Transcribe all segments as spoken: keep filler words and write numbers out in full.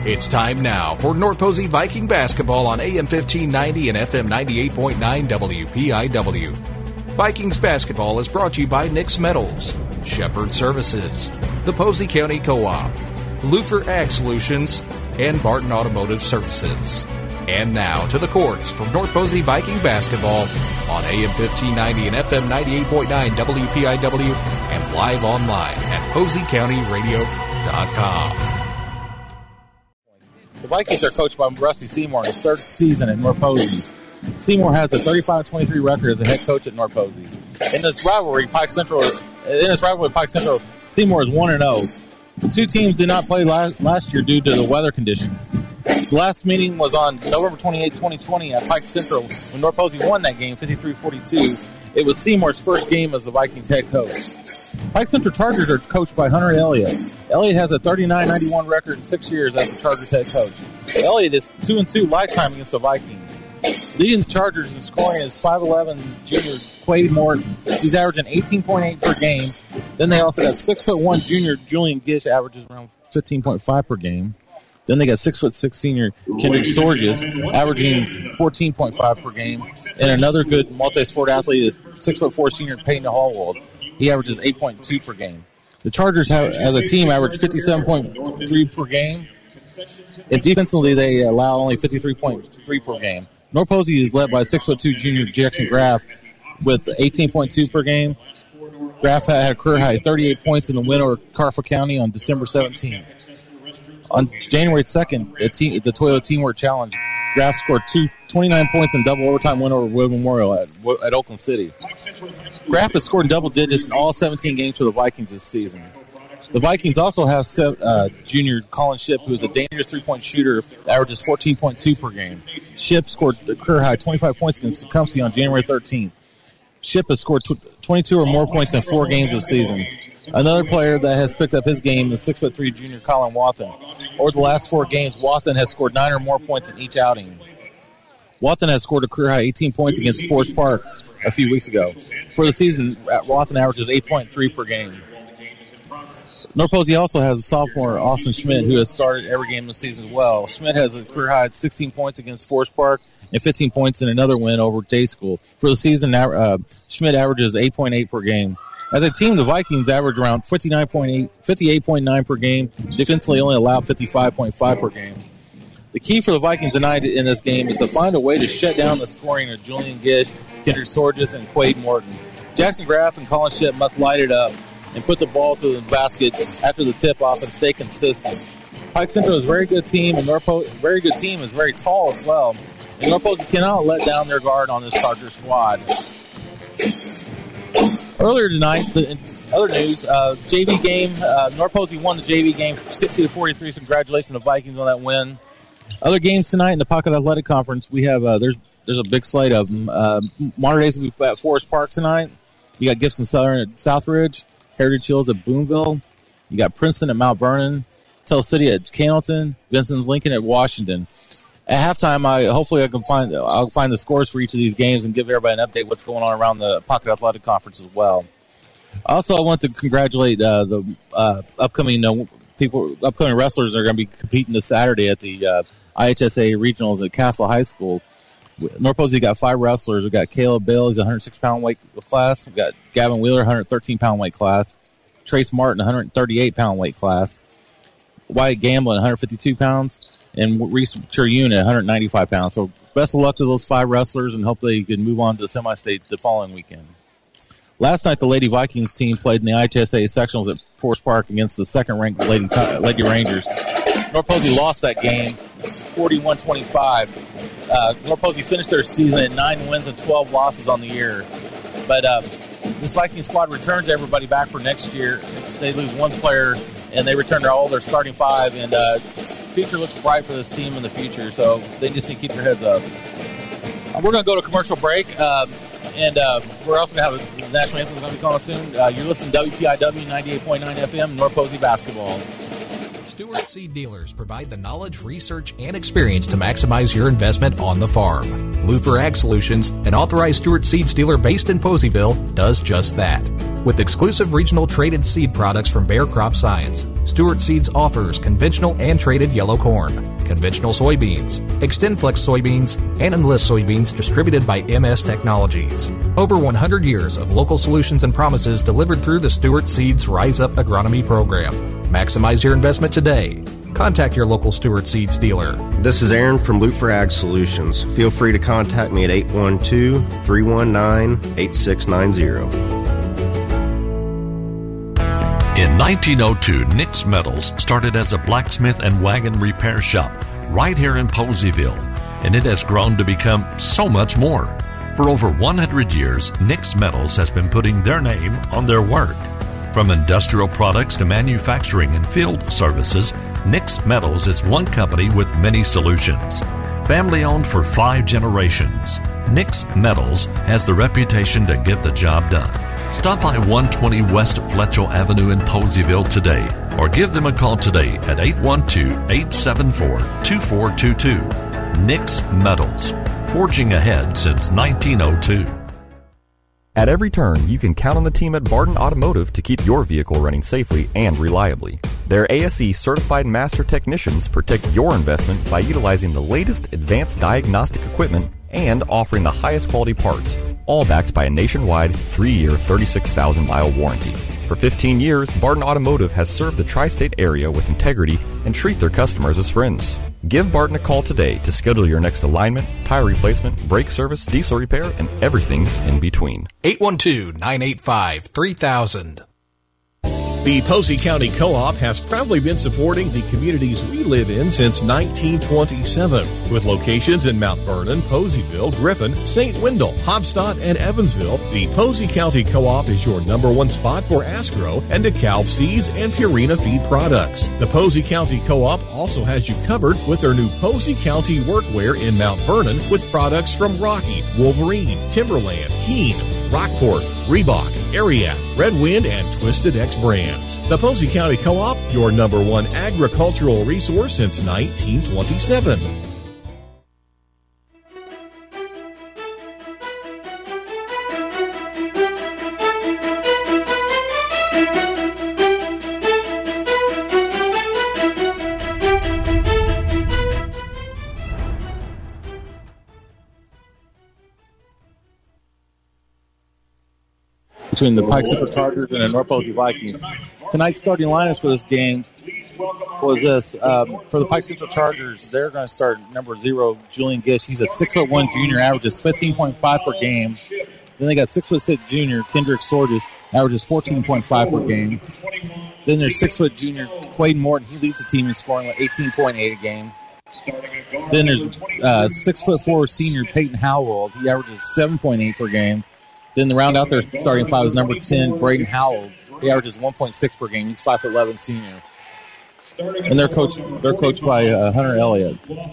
It's time now for North Posey Viking basketball on A M fifteen ninety and F M ninety-eight point nine W P I W. Vikings basketball is brought to you by Nick's Metals, Shepherd Services, the Posey County Co-op, Lufer Ag Solutions, and Barton Automotive Services. And now to the courts from North Posey Viking basketball on A M fifteen ninety and F M ninety-eight point nine W P I W and live online at posey county radio dot com. The Vikings are coached by Rusty Seymour in his third season at North Posey. Seymour has a thirty-five twenty-three record as a head coach at North Posey. In this rivalry, Pike Central, in this rivalry, Pike Central, Seymour is one and zero. The two teams did not play last, last year due to the weather conditions. The last meeting was on November twenty-eighth, twenty twenty at Pike Central when North Posey won that game fifty-three forty-two. It was Seymour's first game as the Vikings head coach. Pike Central Chargers are coached by Hunter Elliott. Elliott has a thirty-nine ninety-one record in six years as the Chargers head coach. Elliott is two and two lifetime against the Vikings. Leading the Chargers in scoring is five eleven junior Quade Morton. He's averaging eighteen point eight per game. Then they also got six foot one junior Julian Gish, averages around fifteen point five per game. Then they got six foot six senior Kendrick Sorges, averaging fourteen point five per game. And another good multi-sport athlete is six foot four senior Peyton Hallwald. He averages eight point two per game. The Chargers, have, as a team, average fifty-seven point three per game. And defensively, they allow only fifty-three point three per game. North Posey is led by six foot two junior Jackson Graff with eighteen point two per game. Graff had a career high thirty-eight points in the win over Carfa County on December seventeenth. On January second, the, team, the Toyota Teamwork Challenge, Graff scored two, twenty-nine points in double overtime win over Wood Memorial at, at Oakland City. Graff has scored in double digits in all seventeen games for the Vikings this season. The Vikings also have uh, junior Colin Shipp, who is a dangerous three-point shooter, averages fourteen point two per game. Shipp scored a career high twenty-five points against Tecumseh on January thirteenth. Shipp has scored twenty-two or more points in four games this season. Another player that has picked up his game is six foot three junior Colin Wathen. Over the last four games, Wathen has scored nine or more points in each outing. Wathen has scored a career high eighteen points against Forest Park a few weeks ago. For the season, Wathen averages eight point three per game. North Posey also has a sophomore, Austin Schmidt, who has started every game this season as well. Schmidt has a career high sixteen points against Forest Park and fifteen points in another win over Day School. For the season, uh, Schmidt averages eight point eight per game. As a team, the Vikings average around fifty-nine point eight, fifty-eight point nine per game. Defensively, only allow fifty-five point five per game. The key for the Vikings tonight in this game is to find a way to shut down the scoring of Julian Gish, Kendrick Sorges, and Quade Morton. Jackson Graff and Colin Shipp must light it up and put the ball through the basket after the tip-off and stay consistent. Pike Central is a very good team, and North Posey, very good team is very tall as well. And North Posey cannot let down their guard on this Charger squad. Earlier tonight, the, in other news, uh, J V game, uh, North Posey won the J V game sixty to forty-three. Congratulations to the Vikings on that win. Other games tonight in the Pocket Athletic Conference, we have uh, there's there's a big slate of them. Uh, Monterey Days will be at Forest Park tonight. You got Gibson Southern at Southridge, Heritage Hills at Boonville. You got Princeton at Mount Vernon, Tell City at Camilton, Vincent's Lincoln at Washington. At halftime, I hopefully I can find I'll find the scores for each of these games and give everybody an update what's going on around the Pocket Athletic Conference as well. Also, I want to congratulate uh, the uh, upcoming uh, people, upcoming wrestlers that are going to be competing this Saturday at the uh, I H S A regionals at Castle High School. North Posey got five wrestlers. We got Caleb Bale, he's a one hundred six pound weight class. We got Gavin Wheeler, one hundred thirteen pound weight class. Trace Martin, one hundred thirty-eight pound weight class. Wyatt Gamble, one hundred fifty-two pounds. And Reese Turune at one hundred ninety-five pounds. So best of luck to those five wrestlers, and hopefully you can move on to the semi-state the following weekend. Last night, the Lady Vikings team played in the I H S A sectionals at Forest Park against the second-ranked Lady, Lady Rangers. North Posey lost that game, forty-one twenty-five. Uh, North Posey finished their season at nine wins and twelve losses on the year. But uh, this Viking squad returns everybody back for next year. It's, they lose one player, and they return to all their starting five, and uh, future looks bright for this team in the future, so they just need to keep their heads up. Uh, we're going to go to commercial break, um, and uh, we're also going to have a national anthem going to be calling soon. Uh, you're listening to W P I W ninety-eight point nine F M, North Posey Basketball. Stewart Seed Dealers provide the knowledge, research, and experience to maximize your investment on the farm. Lufer Ag Solutions, an authorized Stewart Seeds dealer based in Poseyville, does just that. With exclusive regional traded seed products from Bayer Crop Science, Stewart Seeds offers conventional and traded yellow corn, conventional soybeans, XtendFlex soybeans, and Enlist soybeans distributed by M S Technologies. Over one hundred years of local solutions and promises delivered through the Stewart Seeds Rise Up Agronomy program. Maximize your investment today. Contact your local Stewart Seeds dealer. This is Aaron from Lufer Ag Solutions. Feel free to contact me at eight one two, three one nine, eight six nine zero. In nineteen oh two, Nick's Metals started as a blacksmith and wagon repair shop right here in Poseyville, and it has grown to become so much more. For over one hundred years, Nick's Metals has been putting their name on their work. From industrial products to manufacturing and field services, Nick's Metals is one company with many solutions. Family owned for five generations, Nick's Metals has the reputation to get the job done. Stop by one twenty West Fletchell Avenue in Poseyville today, or give them a call today at eight one two, eight seven four, two four two two. Nick's Metals, forging ahead since nineteen oh two. At every turn, you can count on the team at Barden Automotive to keep your vehicle running safely and reliably. Their A S E certified master technicians protect your investment by utilizing the latest advanced diagnostic equipment and offering the highest quality parts, all backed by a nationwide three-year, thirty-six thousand mile warranty. For fifteen years, Barden Automotive has served the tri-state area with integrity and treat their customers as friends. Give Barton a call today to schedule your next alignment, tire replacement, brake service, diesel repair, and everything in between. eight one two, nine eight five, three thousand. The Posey County Co-op has proudly been supporting the communities we live in since nineteen twenty-seven, with locations in Mount Vernon, Poseyville, Griffin, Saint Wendell, Hobstadt, and Evansville. The Posey County Co-op is your number one spot for Asgrow and DeKalb seeds and Purina feed products. The Posey County Co-op also has you covered with their new Posey County Workwear in Mount Vernon with products from Rocky, Wolverine, Timberland, Keen, Rockport, Reebok, Ariat, Red Wind, and Twisted X brands. The Posey County Co-op, your number one agricultural resource since nineteen twenty-seven. Between the Pike Central Chargers and the North Posey Vikings. Tonight's starting lineups for this game was this. Um, for the Pike Central Chargers, they're going to start number zero, Julian Gish. He's a six foot one junior, averages fifteen point five per game. Then they got six foot six junior, Kendrick Sorges, averages fourteen point five per game. Then there's six foot junior, Quaden Morton. He leads the team in scoring with eighteen point eight a game. Then there's uh, six foot four senior Peyton Howell. He averages seven point eight per game. Then the round out there starting five is number ten, Braden Howell. He averages one point six per game. He's five foot eleven senior. And they're coached they're coached by uh, Hunter Elliott.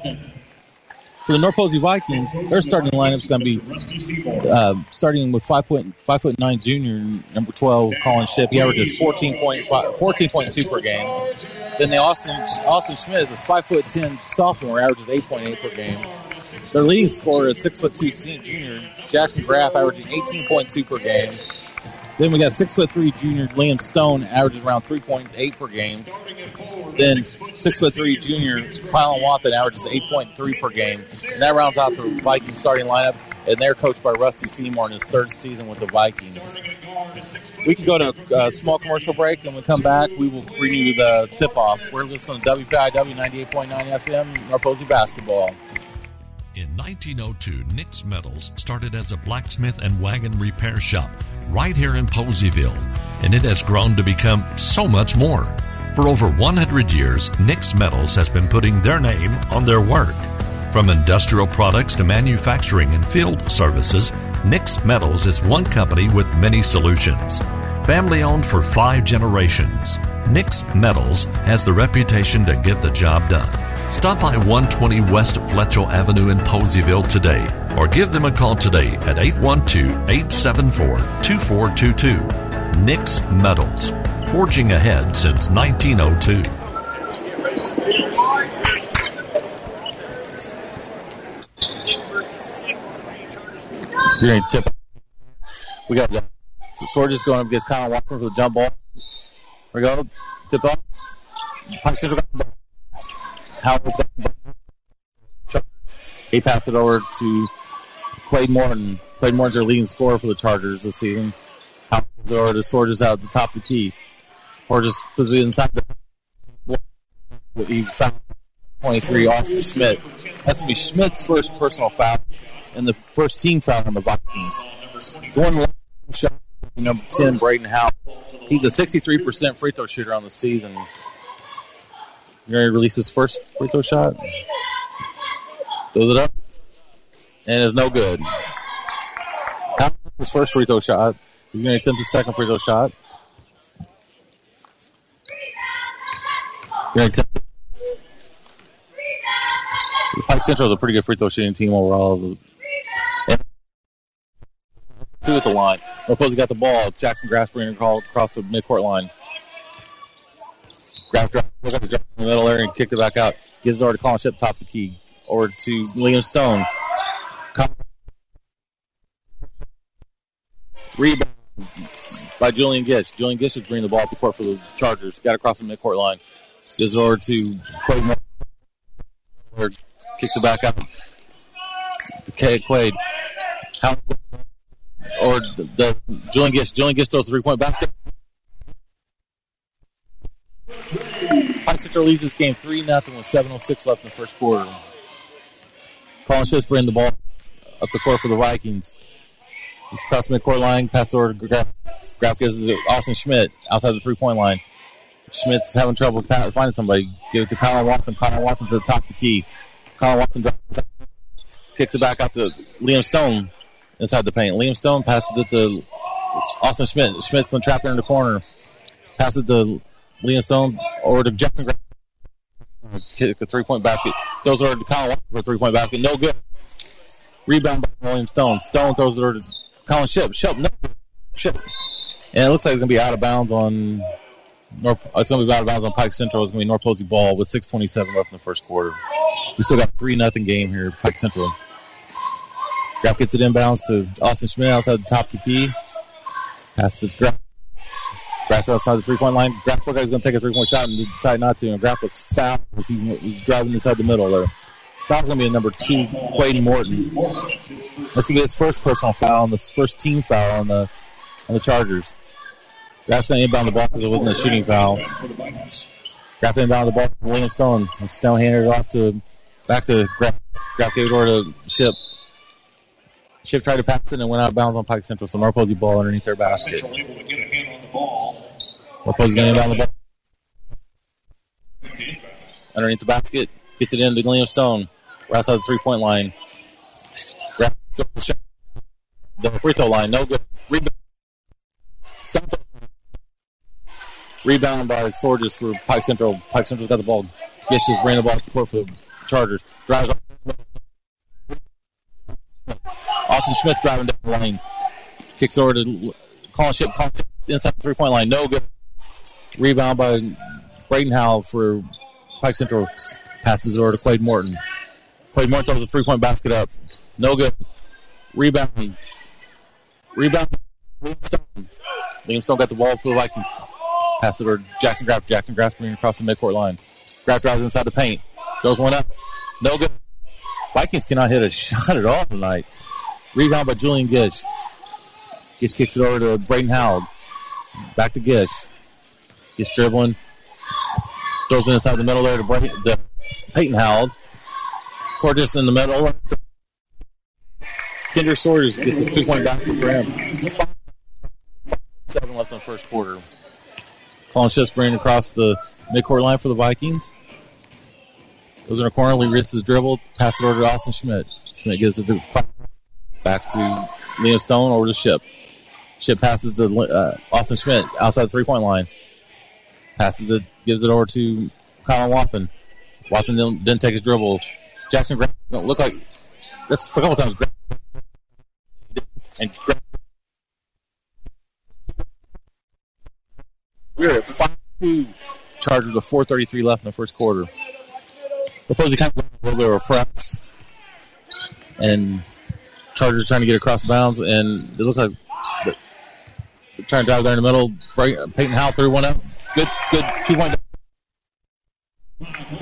For the North Posey Vikings, their starting lineup is going to be uh, starting with five point five foot nine junior, number twelve, Colin Shipp. He averages fourteen point five, fourteen point two per game. Then the Austin Austin Schmidt is five foot ten sophomore, averages eight point eight per game. Their leading scorer is six foot two junior, Jackson Graff, averaging eighteen point two per game. Then we got six foot three junior Liam Stone, averages around three point eight per game. Then six foot three junior Kylan Watson, averages eight point three per game. And that rounds out the Vikings starting lineup, and they're coached by Rusty Seymour in his third season with the Vikings. We can go to a small commercial break, and when we come back, we will bring you the tip-off. We're listening to W P I W ninety-eight point nine F M, North Posey basketball. In nineteen oh two, Nick's Metals started as a blacksmith and wagon repair shop right here in Poseyville, and it has grown to become so much more. For over one hundred years, Nick's Metals has been putting their name on their work. From industrial products to manufacturing and field services, Nick's Metals is one company with many solutions. Family owned for five generations, Nick's Metals has the reputation to get the job done. Stop by one twenty West Fletchell Avenue in Poseyville today, or give them a call today at eight one two, eight seven four, two four two two. Nick's Metals, forging ahead since nineteen oh two. You're tip. We got the Sorges going up against Kyle Walker for the jump ball. Here we go. Tip off. Pike Central got the ball. Howard got the ball. He passed it over to Quade Morton. Quade Morton's their leading scorer for the Chargers this season. Howard goes over to Sorges out at the top of the key. Sorges puts it inside the. He found twenty-three, Austin Schmidt. That's going to be Schmidt's first personal foul and the first team foul on the Vikings. Going long shot, number ten, Braden Howell. He's a sixty-three percent free throw shooter on the season. You're going to release his first free throw shot. Throws it up. And it's no good. His first free throw shot. He's going to attempt his second free throw shot. You're going to attempt. Pike Central is a pretty good free throw shooting team overall. And two at the line. Opposing got the ball. Jackson Graff bringing called across the midcourt line. Graff dropped in the middle area and kicked it back out. Gives it over to Colin Ship, top of the key. Over to Liam Stone. Rebound by Julian Gish. Julian Gish is bringing the ball up the court for the Chargers. Got across the midcourt line. Gives it over to Quade. Kicks it back out to Quade. How, or the, the Julian Gish. Julian Gish throws a three-point basket. Pike Central leads this game three nothing with seven oh six left in the first quarter. Colin Schiff's bringing the ball up the court for the Vikings. It's across the midcourt line. Pass over to Graff. Graff gives it to Austin Schmidt outside the three-point line. Schmidt's having trouble finding somebody. Give it to Colin Watson. Colin Watson's at the top of the key. Colin Watson drives, kicks it back out to Liam Stone inside the paint. Liam Stone passes it to Austin Schmidt. Schmidt's trapped in the corner. Passes it to Liam Stone over to Jackson Graff. Kick a three-point basket. Throws it over to Colin Watson for a three-point basket. No good. Rebound by William Stone. Stone throws it over to Colin Ship. Ship, no. Ship. And it looks like it's going to be out of bounds on North. It's going to be out of bounds on Pike Central. It's going to be North Posey ball with six twenty-seven left in the first quarter. We still got three nothing game here, Pike Central. Graff gets it inbounds to Austin Schmidt outside the top of the key. Pass to Graff. Graff's outside the three-point line. Graff looked like he's going to take a three-point shot and decided not to. And Graff was fouled as he was driving inside the middle there. Foul's going to be a number two, Quade Morton. That's going to be his first personal foul and the first team foul on the on the Chargers. Graff's going to inbound the ball because it wasn't a shooting foul. Graff inbound the ball to William Stone. And Stone handed it off to back to Graff. Graff gave it over to Ship. Ship tried to pass it and went out of bounds on Pike Central. So North Posey ball underneath their basket. North Posey going to inbound the ball underneath the basket. Gets it into Liam Stone. Right outside the three-point line. Graff the free throw line. No good. Rebound. Stop. Rebound by Sorges for Pike Central. Pike Central's got the ball. Gish is bringing the ball to the court for the Chargers. Drives. Austin Schmidt's driving down the lane. Kicks over to Colin Ship. Colin Ship inside the three-point line. No good. Rebound by Braden Howell for Pike Central. Passes it over to Quade Morton. Quade Morton throws a three-point basket up. No good. Rebound. Rebound. Liam Stone. Liam Stone got the ball for the Vikings. Pass it over to Jackson Graff. Jackson Graff bringing across the midcourt line. Graff drives inside the paint. Throws one up. No good. Vikings cannot hit a shot at all tonight. Rebound by Julian Gish. Gish kicks it over to Braden Howell. Back to Gish. Gish dribbling. Throws it inside the middle there to Brayden, the Peyton Howell. Sorges in the middle. Kendrick Sorges gets a two-point basket for him. Five, five, seven left in the first quarter. Colin Schiff's bringing across the midcourt line for the Vikings. Goes in a corner, Lee risks his dribble, passes it over to Austin Schmidt. Schmidt gives it to back to Liam Stone over to Ship. Ship passes to uh, Austin Schmidt outside the three-point line. Passes it, gives it over to Colin Watson. Watson didn't, didn't take his dribble. Jackson Graff don't look like that's for a couple times. And we're at five two. Chargers with four thirty-three left in the first quarter. Suppose he kind of a little bit of a press, and Chargers trying to get across bounds, and it looks like they're trying to drive there in the middle. Peyton Howell threw one up. Good, good two point.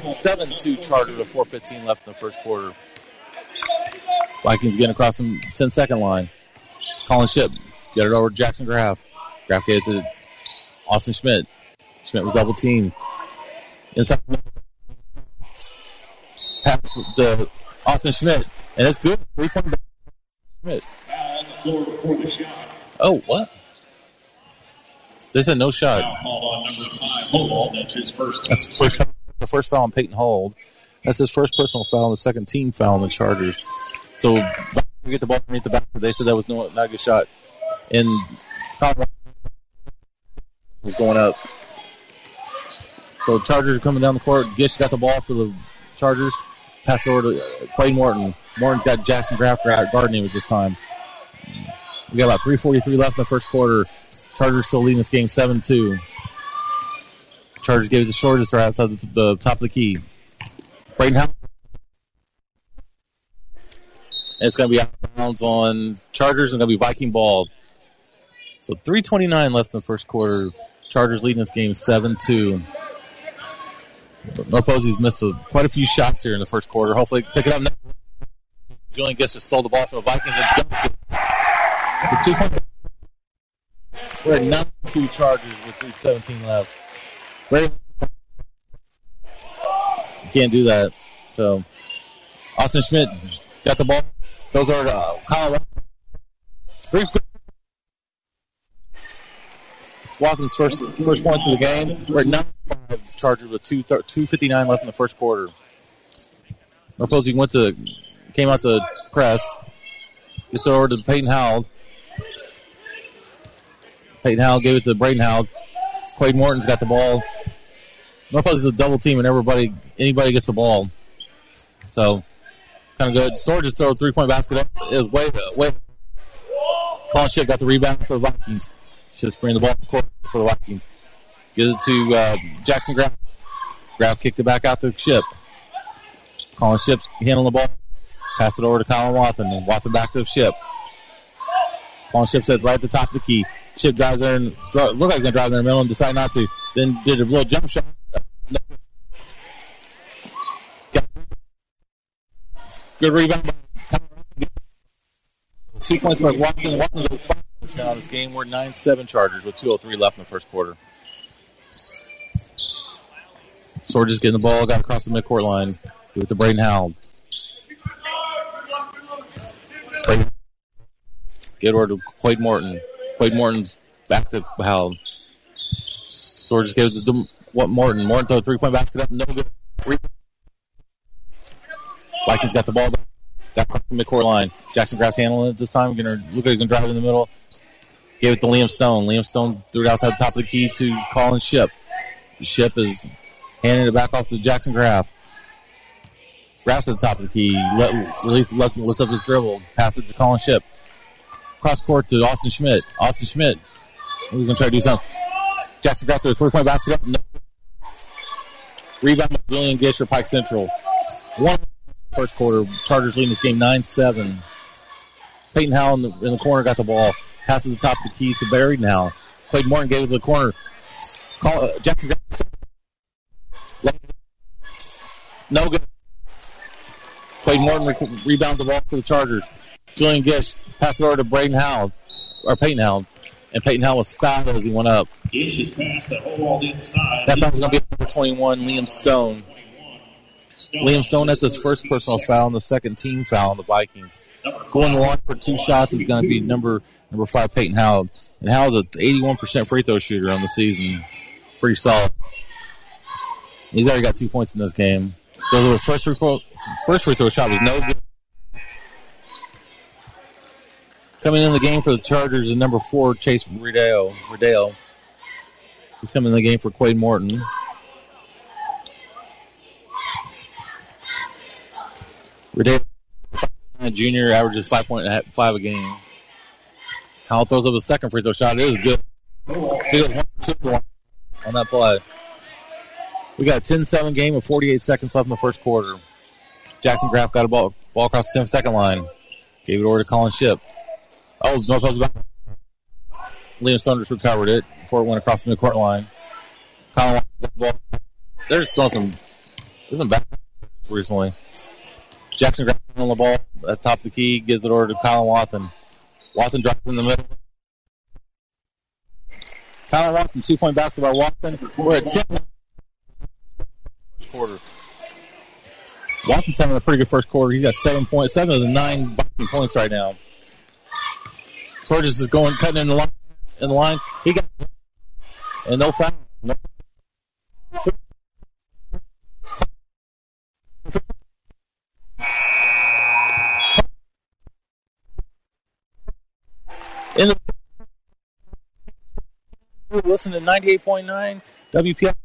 seven two Chargers with four fifteen left in the first quarter. Vikings getting across the ten-second line. Colin Ship, get it over to Jackson Graff. Graff get it to Austin Schmidt. Schmidt with double team. Inside. Pass to Austin Schmidt. And it's good. Three-point back. Schmidt. Oh, what? They said no shot. That's his first. That's the first, the first foul on Peyton Hold. That's his first personal foul and the second team foul on the Chargers. So we get the ball underneath the basket. They said that was no, not a good shot. And Colin was going up. So Chargers are coming down the court. Gish got the ball for the Chargers. Pass over to Quade Morton. Morton's got Jackson Graff guarding him at this time. We got about three forty-three left in the first quarter. Chargers still leading this game seven two. Chargers gave it the shortest right outside the, the top of the key. Braden Howell. It's going to be out of bounds on Chargers and going to be Viking ball. So three twenty-nine left in the first quarter. Chargers leading this game seven two. North Posey's missed a, quite a few shots here in the first quarter. Hopefully pick it up next. Julian Gish just stole the ball from the Vikings and dunked it. For two points. We're at nine two Chargers with three seventeen left. You can't do that. So Austin Schmidt got the ball. Those are uh, Kyle. Three. Watson's first first points of the game. We're at nine five Chargers with two two fifty nine left in the first quarter. North Posey went to came out to press. Gets it over to Peyton Howell. Peyton Howell gave it to Braden Howell. Quade Morton's got the ball. North Posey's a double team, and everybody, anybody gets the ball. So, kind of good. Sword just throw a three-point basket up. It was way, way. Colin Ship got the rebound for the Vikings. Ship's bringing the ball to court for the Vikings. Gives it to uh, Jackson Graff. Graff kicked it back out to Ship. Colin Ship's handling the ball. Pass it over to Colin Watson, and Watson back to Ship. Colin Ship said right at the top of the key. Ship drives there and looked like he's going to drive there in the middle and decide not to. Then did a little jump shot. Good rebound. Two points by Watson. Watson's with five points now in this game. We're nine seven Chargers with two oh three left in the first quarter. Sword just getting the ball, got across the midcourt line. Give it to Braden Howell. Get over to Quade Morton. Quade Morton's back to Howell. Sword just gives it to what Morton. Morton throw a three-point basket up. No good. Vikings got the ball back. Got across the midcourt line. Jackson Graff's handling it this time. Gonna look like he's gonna drive it in the middle. Gave it to Liam Stone. Liam Stone threw it outside the top of the key to Colin Ship. Ship is handing it back off to Jackson Graff. Graff's at the top of the key. Let, release, lifts up his dribble. Pass it to Colin Ship. Cross court to Austin Schmidt. Austin Schmidt. He's gonna try to do something. Jackson Graff threw a three-point basket up. No. Rebound by Julian Gish for Pike Central. One first quarter. Chargers leading this game nine seven. Peyton Howell in the, in the corner got the ball. Passes the top of the key to Barry now. Quade Morton gave it to the corner. Call, uh, Jackson Graff. No good. Quade Morton re- rebounds the ball for the Chargers. Julian Gish passed it over to Braden Howell, or Peyton Howell, and Peyton Howell was fouled as he went up. Gish is past that hole all the inside. That foul was going to be number twenty-one, Liam Stone. Liam Stone, that's his first personal foul and the second team foul on the Vikings. Going long for two shots is going to be number number five, Peyton Howell. And Howell's an eighty-one percent free throw shooter on the season. Pretty solid. He's already got two points in this game. So his first free throw, first free throw shot was no good. Coming in the game for the Chargers is number four, Chase Riddell. Riddell. He's coming in the game for Quade Morton. Riddell, junior, averages five point five a game. Howell throws up a second free throw shot. It was good. He goes one for two on that play. We got a ten seven game with forty-eight seconds left in the first quarter. Jackson Graff got a ball, ball across the ten-second line. Gave it over to Colin Ship. Oh, North Coast got Liam Stone just recovered it before it went across the midcourt line. Colin got the ball. They're just throwing some Isn't bad recently. Jackson grabs on the ball at the top of the key, gives it over to Colin Watson. Watson drops in the middle. Colin Watson, two-point basket by Watson. We're at ten. First quarter. Watson's having a pretty good first quarter. He's got seven points, seven of the nine points right now. Sorges is going, cutting in the line. In the line, he got and no foul. No. In the listen to ninety-eight point nine W P I.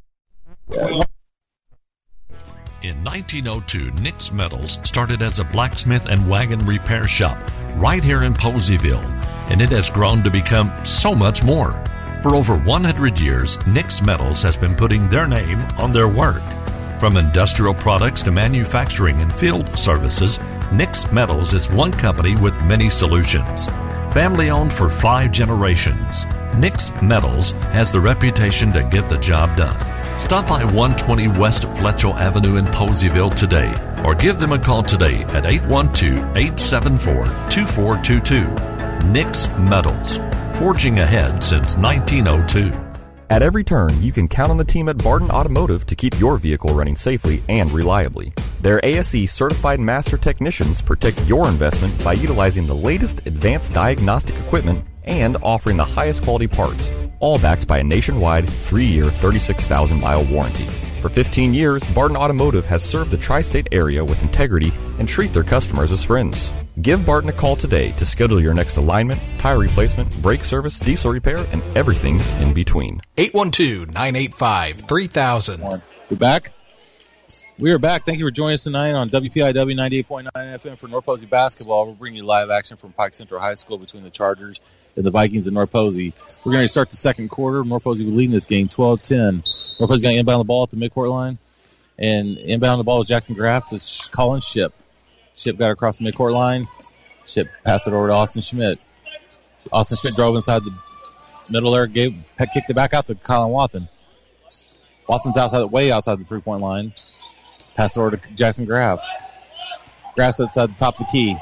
In nineteen oh two, Nick's Metals started as a blacksmith and wagon repair shop right here in Poseyville, and it has grown to become so much more. For over one hundred years, Nick's Metals has been putting their name on their work. From industrial products to manufacturing and field services, Nick's Metals is one company with many solutions. Family owned for five generations, Nick's Metals has the reputation to get the job done. Stop by one twenty West Fletcher Avenue in Poseyville today, or give them a call today at eight one two, eight seven four, two four two two. Nick's Metals, forging ahead since nineteen oh two. At every turn, you can count on the team at Barton Automotive to keep your vehicle running safely and reliably. Their A S E certified master technicians protect your investment by utilizing the latest advanced diagnostic equipment and offering the highest quality parts, all backed by a nationwide three-year, thirty-six thousand mile warranty. For fifteen years, Barton Automotive has served the tri-state area with integrity and treat their customers as friends. Give Barton a call today to schedule your next alignment, tire replacement, brake service, diesel repair, and everything in between. eight one two, nine eight five, three thousand. We're back. We are back. Thank you for joining us tonight on W P I W ninety-eight point nine F M for North Posey basketball. We're bringing you live action from Pike Central High School between the Chargers and the Vikings in North Posey. We're going to start the second quarter. North Posey will lead this game twelve ten. North Posey going to inbound the ball at the midcourt line. And inbound the ball with Jackson Graff to Colin Ship. Ship got across the midcourt line. Ship passed it over to Austin Schmidt. Austin Schmidt drove inside the middle there, gave, kicked it back out to Colin Watson. Watson's outside, way outside the three-point line. Pass it over to Jackson Graff. Graff's outside the top of the key.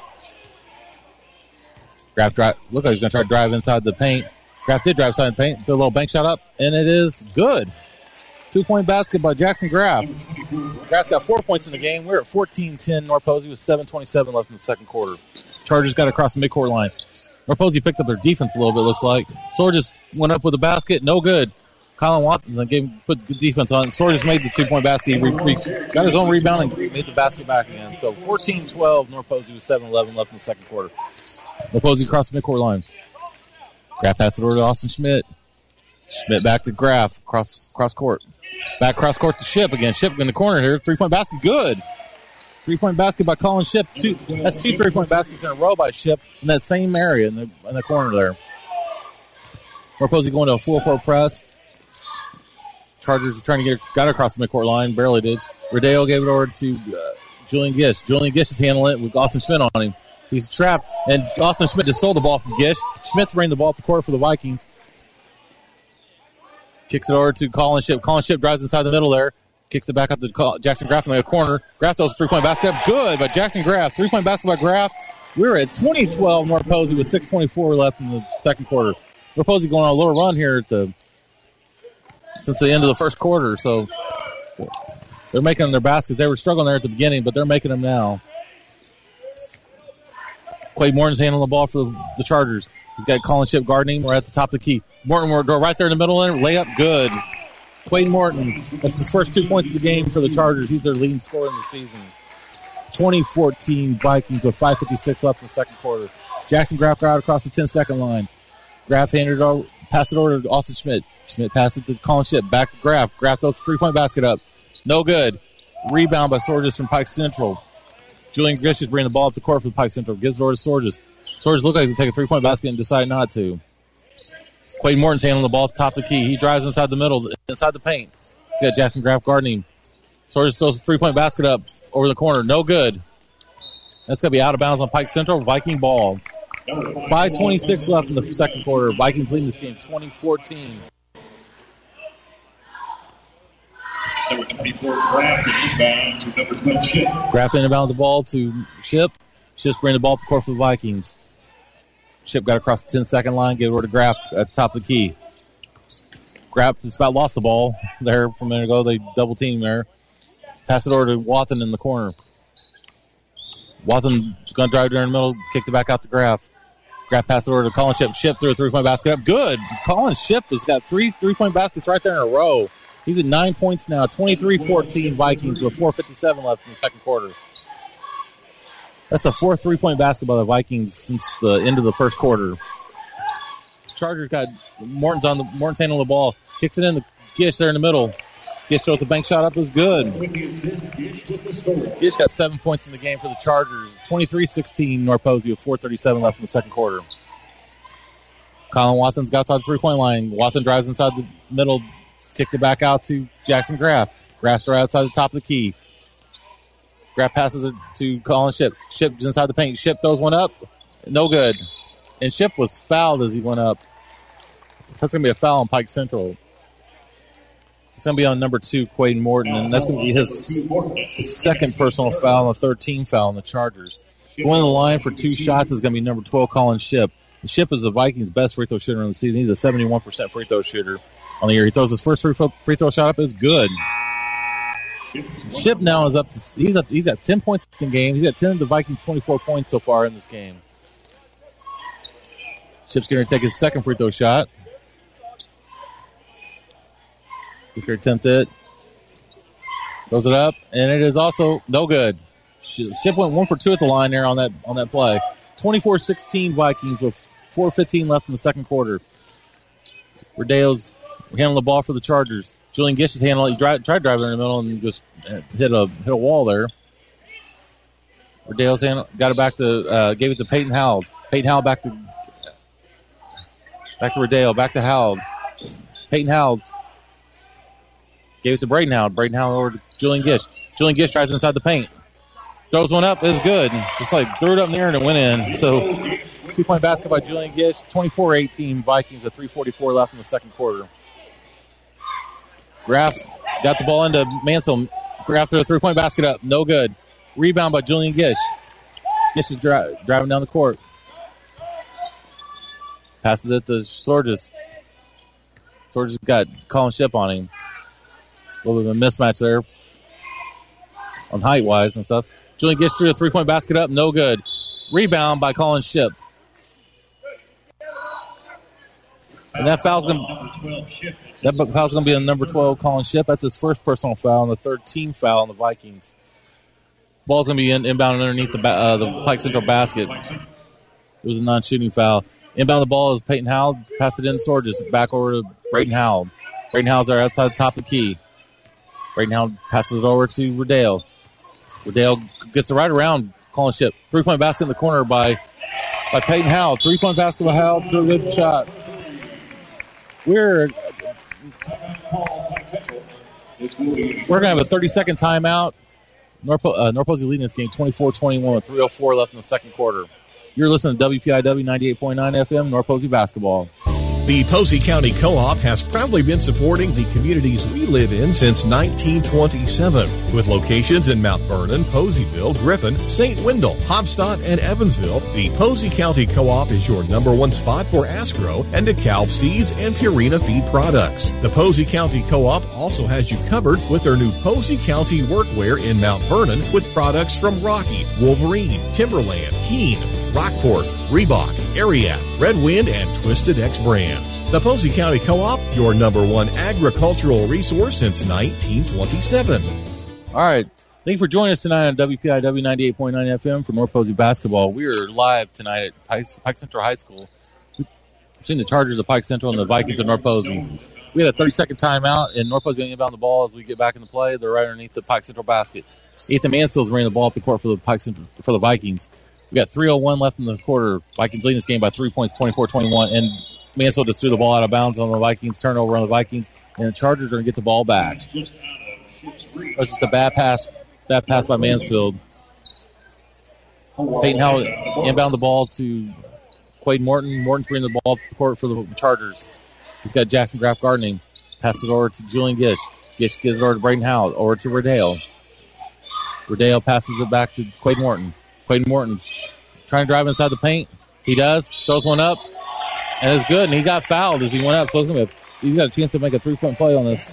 Graff drive. Look like he's going to try to drive inside the paint. Graff did drive inside the paint. Threw a little bank shot up, and it is good. Two-point basket by Jackson Graff. Graff's got four points in the game. We're at fourteen ten. North Posey with seven twenty-seven left in the second quarter. Chargers got across the midcourt line. North Posey picked up their defense a little bit, looks like. Sorges went up with a basket. No good. Colin Watson gave, put good defense on. Sorges made the two-point basket. He re, re, got his own rebound and made the basket back again. So fourteen twelve, North Posey with seven eleven left in the second quarter. North Posey across the midcourt line. Graff passed it over to Austin Schmidt. Schmidt back to Graff, cross, cross court. Back cross court to Ship again. Ship in the corner here. Three-point basket, good. Three-point basket by Colin Ship. Two, that's two three-point baskets in a row by Ship in that same area in the in the corner there. North Posey going to a full-court press. Chargers are trying to get got across the midcourt line. Barely did. Rodeo gave it over to uh, Julian Gish. Julian Gish is handling it with Austin Schmidt on him. He's trapped, and Austin Schmidt just stole the ball from Gish. Schmidt's bringing the ball up the court for the Vikings. Kicks it over to Colin Ship. Colin Ship drives inside the middle there. Kicks it back up to Jackson Graff in the corner. Graff throws a three-point basket up. Good by Jackson Graff. Three-point basket by Graff. We're at twenty twelve North Posey with six twenty-four left in the second quarter. North Posey going on a little run here at the since the end of the first quarter. So they're making their baskets. They were struggling there at the beginning, but they're making them now. Quade Morton's handling the ball for the, the Chargers. He's got Colin Ship guarding him. We're at the top of the key. Morton will go right there in the middle. Layup, good. Quade Morton, that's his first two points of the game for the Chargers. He's their leading scorer in the season. twenty fourteen Vikings with five fifty-six left in the second quarter. Jackson Graff got out across the ten-second line. Graff handed it over, passed it over to Austin Schmidt. Schmidt passed it to Colin Ship. Back to Graff. Graff throws three-point basket up. No good. Rebound by Sorges from Pike Central. Julian Gish is bringing the ball up the court for Pike Central. Gives it over to Sorges. Sorges looked like he could take a three-point basket and decide not to. Quade Morton's handling the ball at the top of the key. He drives inside the middle, inside the paint. He's got Jackson Graff guarding him. Sorges throws a three-point basket up over the corner. No good. That's going to be out of bounds on Pike Central. Viking ball. five twenty-six left in the second quarter. Vikings leading this game twenty fourteen. before Grafton inbound to number twelve, Ship. Grafton inbound the ball to Ship. Ship's bringing the ball up the court for the Vikings. Ship got across the ten-second line, gave it over to Graf at the top of the key. Graf just about lost the ball there from a minute ago. They double-team there. Pass it over to Watson in the corner. Wathan's going to drive during the middle, kicked it back out to Graf. Graf passed it over to Colin Ship. Ship threw a three-point basket up. Good. Colin Ship has got three three-point baskets right there in a row. He's at nine points now. twenty-three fourteen Vikings with four fifty-seven left in the second quarter. That's the fourth three-point basket by the Vikings since the end of the first quarter. Chargers got Morton's on the Morton's handling the ball. Kicks it in the Gish there in the middle. Gish throws the bank shot up. It was good. Gish got seven points in the game for the Chargers. twenty-three sixteen North Posey with four thirty-seven left in the second quarter. Colin Watson's got outside the three-point line. Watson drives inside the middle. Kicked it back out to Jackson Graf. Graf's right outside the top of the key. Graf passes it to Colin Ship. Ship's inside the paint. Ship throws one up. No good. And Ship was fouled as he went up. That's going to be a foul on Pike Central. It's going to be on number two, Quaden Morton, and that's going to be his, his second personal foul and the third team foul on the Chargers. Going to the line for two shots is going to be number twelve, Colin Ship. And Ship is the Vikings' best free throw shooter in the season. He's a seventy-one percent free throw shooter on the year. He throws his first free throw, free throw shot up. It's good. Ship now is up to he's up. He's got ten points in the game. He's got ten of the Vikings' twenty-four points so far in this game. Ship's going to take his second free throw shot. If you're tempted, throws it up, and it is also no good. Ship went one for two at the line there on that on that play. twenty-four sixteen Vikings with four fifteen left in the second quarter. Rodale's handling the ball for the Chargers. Julian Gish is handling. He tried, tried driving in the middle and just hit a hit a wall there. Rodale's handle, got it back to uh, gave it to Peyton Howell. Peyton Howell back to back to Rodale. Back to Howell. Peyton Howell. Gave it to Braden Howard. Braden Howard over to Julian Gish. Julian Gish tries inside the paint. Throws one up. It's good. Just like threw it up in the air and it went in. So two-point basket by Julian Gish. twenty-four eighteen Vikings at three forty-four left in the second quarter. Graf got the ball into Mansell. Graf threw a three-point basket up. No good. Rebound by Julian Gish. Gish is dri- driving down the court. Passes it to Sorges. Sorges got Colin Ship on him. A little bit of a mismatch there on height-wise and stuff. Julian Gish threw a three-point basket up. No good. Rebound by Colin Ship. And that foul's going to that foul's going to be on number twelve, Colin Ship. That's his first personal foul and the third team foul on the Vikings. Ball's going to be in, inbound underneath the uh, the Pike Central basket. It was a non-shooting foul. Inbound the ball is Peyton Howell. Passed it in to Sorges. Back over to Braden Howell. Braden Howell's there outside the top of the key. Right now, passes it over to Rodale. Rodale gets it right around Colin Ship. Three-point basket in the corner by by Peyton Howell. Three-point basket by Howell. Good shot. We're we're going to have a thirty-second timeout. North, uh, North Posey leading this game twenty-four twenty-one with three oh four left in the second quarter. You're listening to W P I W ninety-eight point nine F M, North Posey basketball. The Posey County Co-op has proudly been supporting the communities we live in since nineteen twenty-seven, with locations in Mount Vernon, Poseyville, Griffin, Saint Wendell, Hobstadt, and Evansville. The Posey County Co-op is your number one spot for Asgrow and DeKalb seeds and Purina feed products. The Posey County Co-op also has you covered with their new Posey County Workwear in Mount Vernon with products from Rocky, Wolverine, Timberland, Keen, Rockport, Reebok, Ariat, Red Wind, and Twisted X brands. The Posey County Co-op, your number one agricultural resource since nineteen twenty-seven. All right. Thank you for joining us tonight on W P I W ninety-eight point nine F M for North Posey basketball. We are live tonight at Pike, Pike Central High School. We've seen the Chargers of Pike Central and the Vikings of North Posey. We had a thirty-second timeout, and North Posey going to inbound the ball as we get back into play. They're right underneath the Pike Central basket. Ethan Mansfield's bringing the ball up the court for the Pike Central, for the Vikings. We got three oh one left in the quarter. Vikings leading this game by three points, twenty-four twenty-one. And Mansfield just threw the ball out of bounds on the Vikings. Turnover on the Vikings. And the Chargers are going to get the ball back. That's just a bad pass. Bad pass by Mansfield. Peyton Howell inbound the ball to Quaden Morton. Morton's bringing the ball up the court for the Chargers. He's got Jackson Graf gardening. Passes it over to Julian Gish. Gish gives it over to Braden Howell, over to Riddale. Riddale passes it back to Quaden Morton. Quaden Morton's trying to drive inside the paint. He does. Throws one up. And it's good. And he got fouled as he went up. So it's gonna be a, he's got a chance to make a three-point play on this.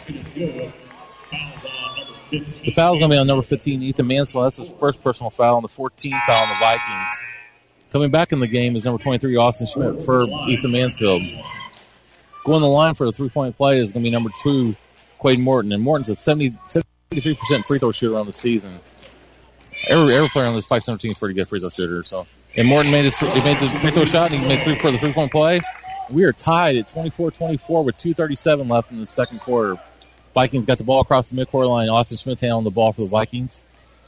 The foul's going to be on number fifteen, Ethan Mansfield. That's his first personal foul and the fourteenth foul on the Vikings. Coming back in the game is number twenty-three, Austin Schmidt, for Ethan Mansfield. Going the line for the three-point play is going to be number two, Quaden Morton. And Morton's a seventy, seventy-three percent free throw shooter on the season. Every, every player on this Pike Center team is pretty good free throw shooter. So, and Morton made his he made the free throw shot and he made three for the three-point play. We are tied at twenty-four twenty-four with two thirty-seven left in the second quarter. Vikings got the ball across the midcourt line. Austin Schmidt's handling the ball for the Vikings.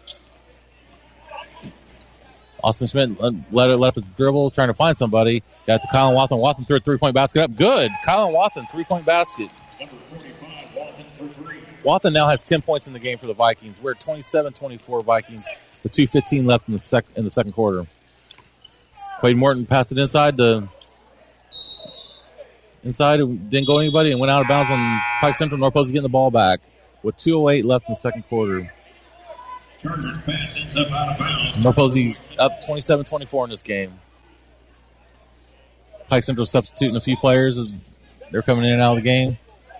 Austin Schmidt let it let up his dribble, trying to find somebody. Got to Colin Wathen. Wathen threw a three-point basket up. Good. Colin Wathen, three-point basket. Wathen now has ten points in the game for the Vikings. We're at twenty-seven twenty-four Vikings with two fifteen left in the, sec- in the second quarter. Quaden Morton passed it inside the inside. It didn't go anybody and went out of bounds on Pike Central. North Posey getting the ball back with two oh eight left in the second quarter. North Posey up twenty-seven twenty-four in this game. Pike Central substituting a few players as they're coming in and out of the game.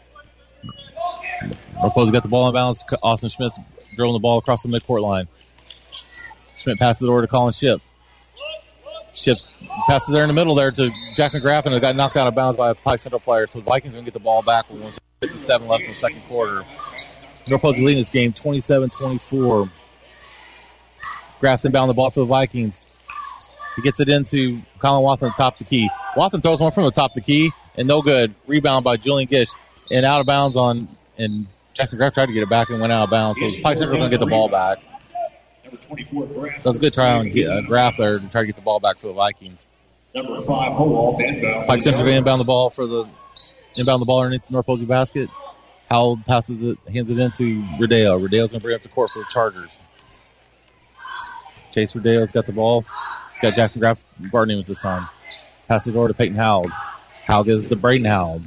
North Posey got the ball in balance. Austin Schmidt's drilling the ball across the midcourt line. Schmidt passes it over to Colin Shipp. Ships passes there in the middle there to Jackson Graff, and it got knocked out of bounds by a Pike Central player. So the Vikings are going to get the ball back with one fifty-seven left in the second quarter. North Posey leading this game twenty-seven twenty-four. Graff's inbound the ball for the Vikings. He gets it into Colin Wathen at the top of the key. Wathen throws one from the top of the key, and no good. Rebound by Julian Gish, and out of bounds on, and Jackson Graff tried to get it back and went out of bounds. So Pike Central going to get the ball back. That was a good try on uh, Graff there to try to get the ball back for the Vikings. Number five, Howell, inbound. Pike Central going to inbound the ball for the inbound the ball underneath the North Posey basket. Howell passes it, hands it into Riddale. Riddale's going to bring up the court for the Chargers. Chase Riddale's got the ball. He's got Jackson Graff guarding him at this time. Passes it over to Peyton Howell. Howell gives it to Braden Howell.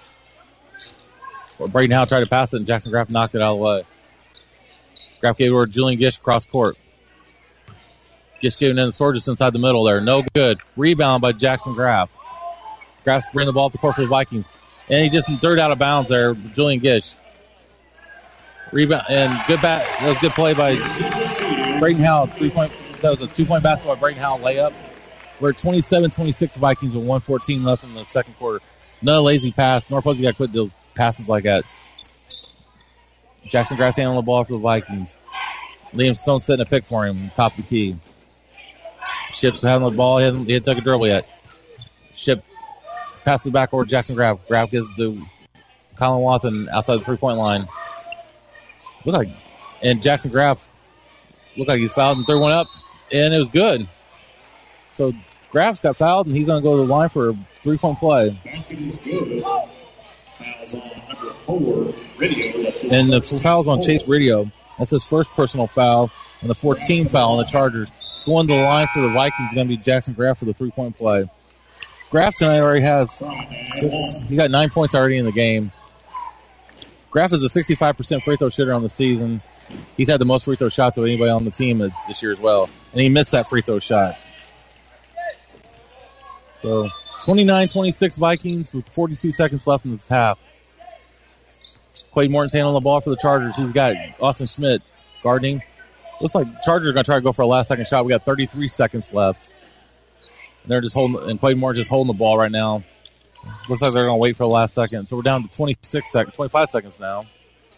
Well, Braden Howell tried to pass it, and Jackson Graff knocked it out of the way. Graff gave it over to Julian Gish across court. Gish gave it in the sword just inside the middle there. No good. Rebound by Jackson Graff. Graff's bringing the ball up the court for the Vikings. And he just threw it out of bounds there, Julian Gish. Rebound, and good bat. That was a good play by Braden Howell. Three-point. That was a two-point basket by Braden Howell layup. We're at twenty-seven twenty-six Vikings with one fourteen left in the second quarter. Another lazy pass. North Posey got to quit those passes like that. Jackson Graff handling the ball for the Vikings. Liam Stone setting a pick for him, top of the key. Ship's having the ball. He hasn't, he hasn't took a dribble yet. Ship passes it back over to Jackson Graff. Graff gives to Colin Wathen outside the three-point line. Look like, and Jackson Graff looked like he's fouled and threw one up, and it was good. So Graff's got fouled, and he's going to go to the line for a three-point play. Basket is good. Fouls on number four, Radio. That's his And the foul's on Chase Radio. That's his first personal foul, and the fourteenth foul on the Chargers. Going to the line for the Vikings is going to be Jackson Graff for the three-point play. Graff tonight already has six. He got nine points already in the game. Graff is a sixty-five percent free throw shooter on the season. He's had the most free throw shots of anybody on the team this year as well. And he missed that free throw shot. So, twenty-nine twenty-six Vikings with forty-two seconds left in this half. Quaden Morton's handling the ball for the Chargers. He's got Austin Schmidt guarding. Looks like Chargers are going to try to go for a last second shot. We got thirty-three seconds left. And they're just holding, and Quaden Morton's just holding the ball right now. Looks like they're going to wait for the last second. So we're down to twenty-six seconds, twenty-five seconds now.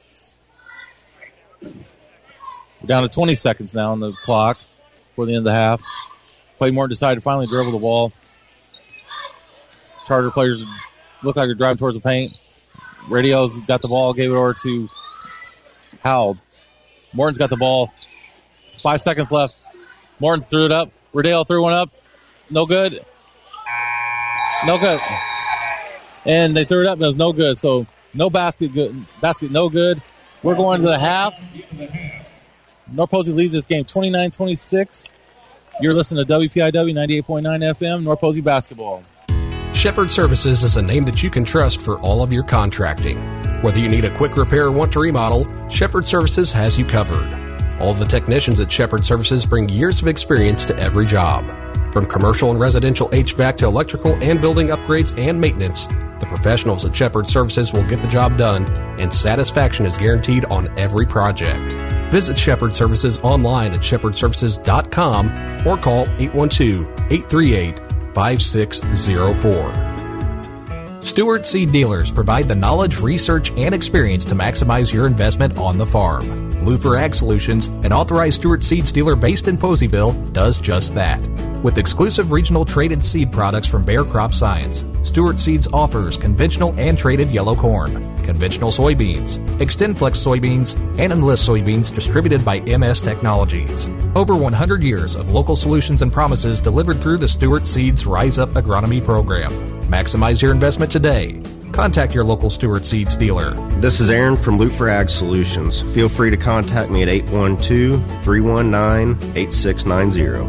We're down to twenty seconds now on the clock before the end of the half. Quaden Morton decided to finally dribble the ball. Charger players look like they're driving towards the paint. Radio's got the ball, gave it over to Howell. Morton's got the ball. Five seconds left. Morton threw it up. Riddale threw one up. No good. No good. And they threw it up, and it was no good. So no basket good. Basket no good. We're going to the half. North Posey leads this game twenty-nine twenty-six. You're listening to W P I W ninety-eight point nine F M, North Posey basketball. Shepherd Services is a name that you can trust for all of your contracting. Whether you need a quick repair or want to remodel, Shepherd Services has you covered. All of the technicians at Shepherd Services bring years of experience to every job. From commercial and residential H V A C to electrical and building upgrades and maintenance, the professionals at Shepherd Services will get the job done, and satisfaction is guaranteed on every project. Visit Shepherd Services online at shepherd services dot com or call eight one two, eight three eight, five six zero four. Stewart Seed Dealers provide the knowledge, research, and experience to maximize your investment on the farm. Lufer Ag Solutions, an authorized Stewart Seeds dealer based in Poseyville, does just that. With exclusive regional traded seed products from Bayer Crop Science, Stewart Seeds offers conventional and traded yellow corn, conventional soybeans, XtendFlex soybeans, and Enlist soybeans distributed by M S Technologies. Over one hundred years of local solutions and promises delivered through the Stewart Seeds Rise Up Agronomy program. Maximize your investment today. Contact your local Stewart Seeds dealer. This is Aaron from Lufer Ag Solutions. Feel free to contact me at eight one two, three one nine, eight six nine zero.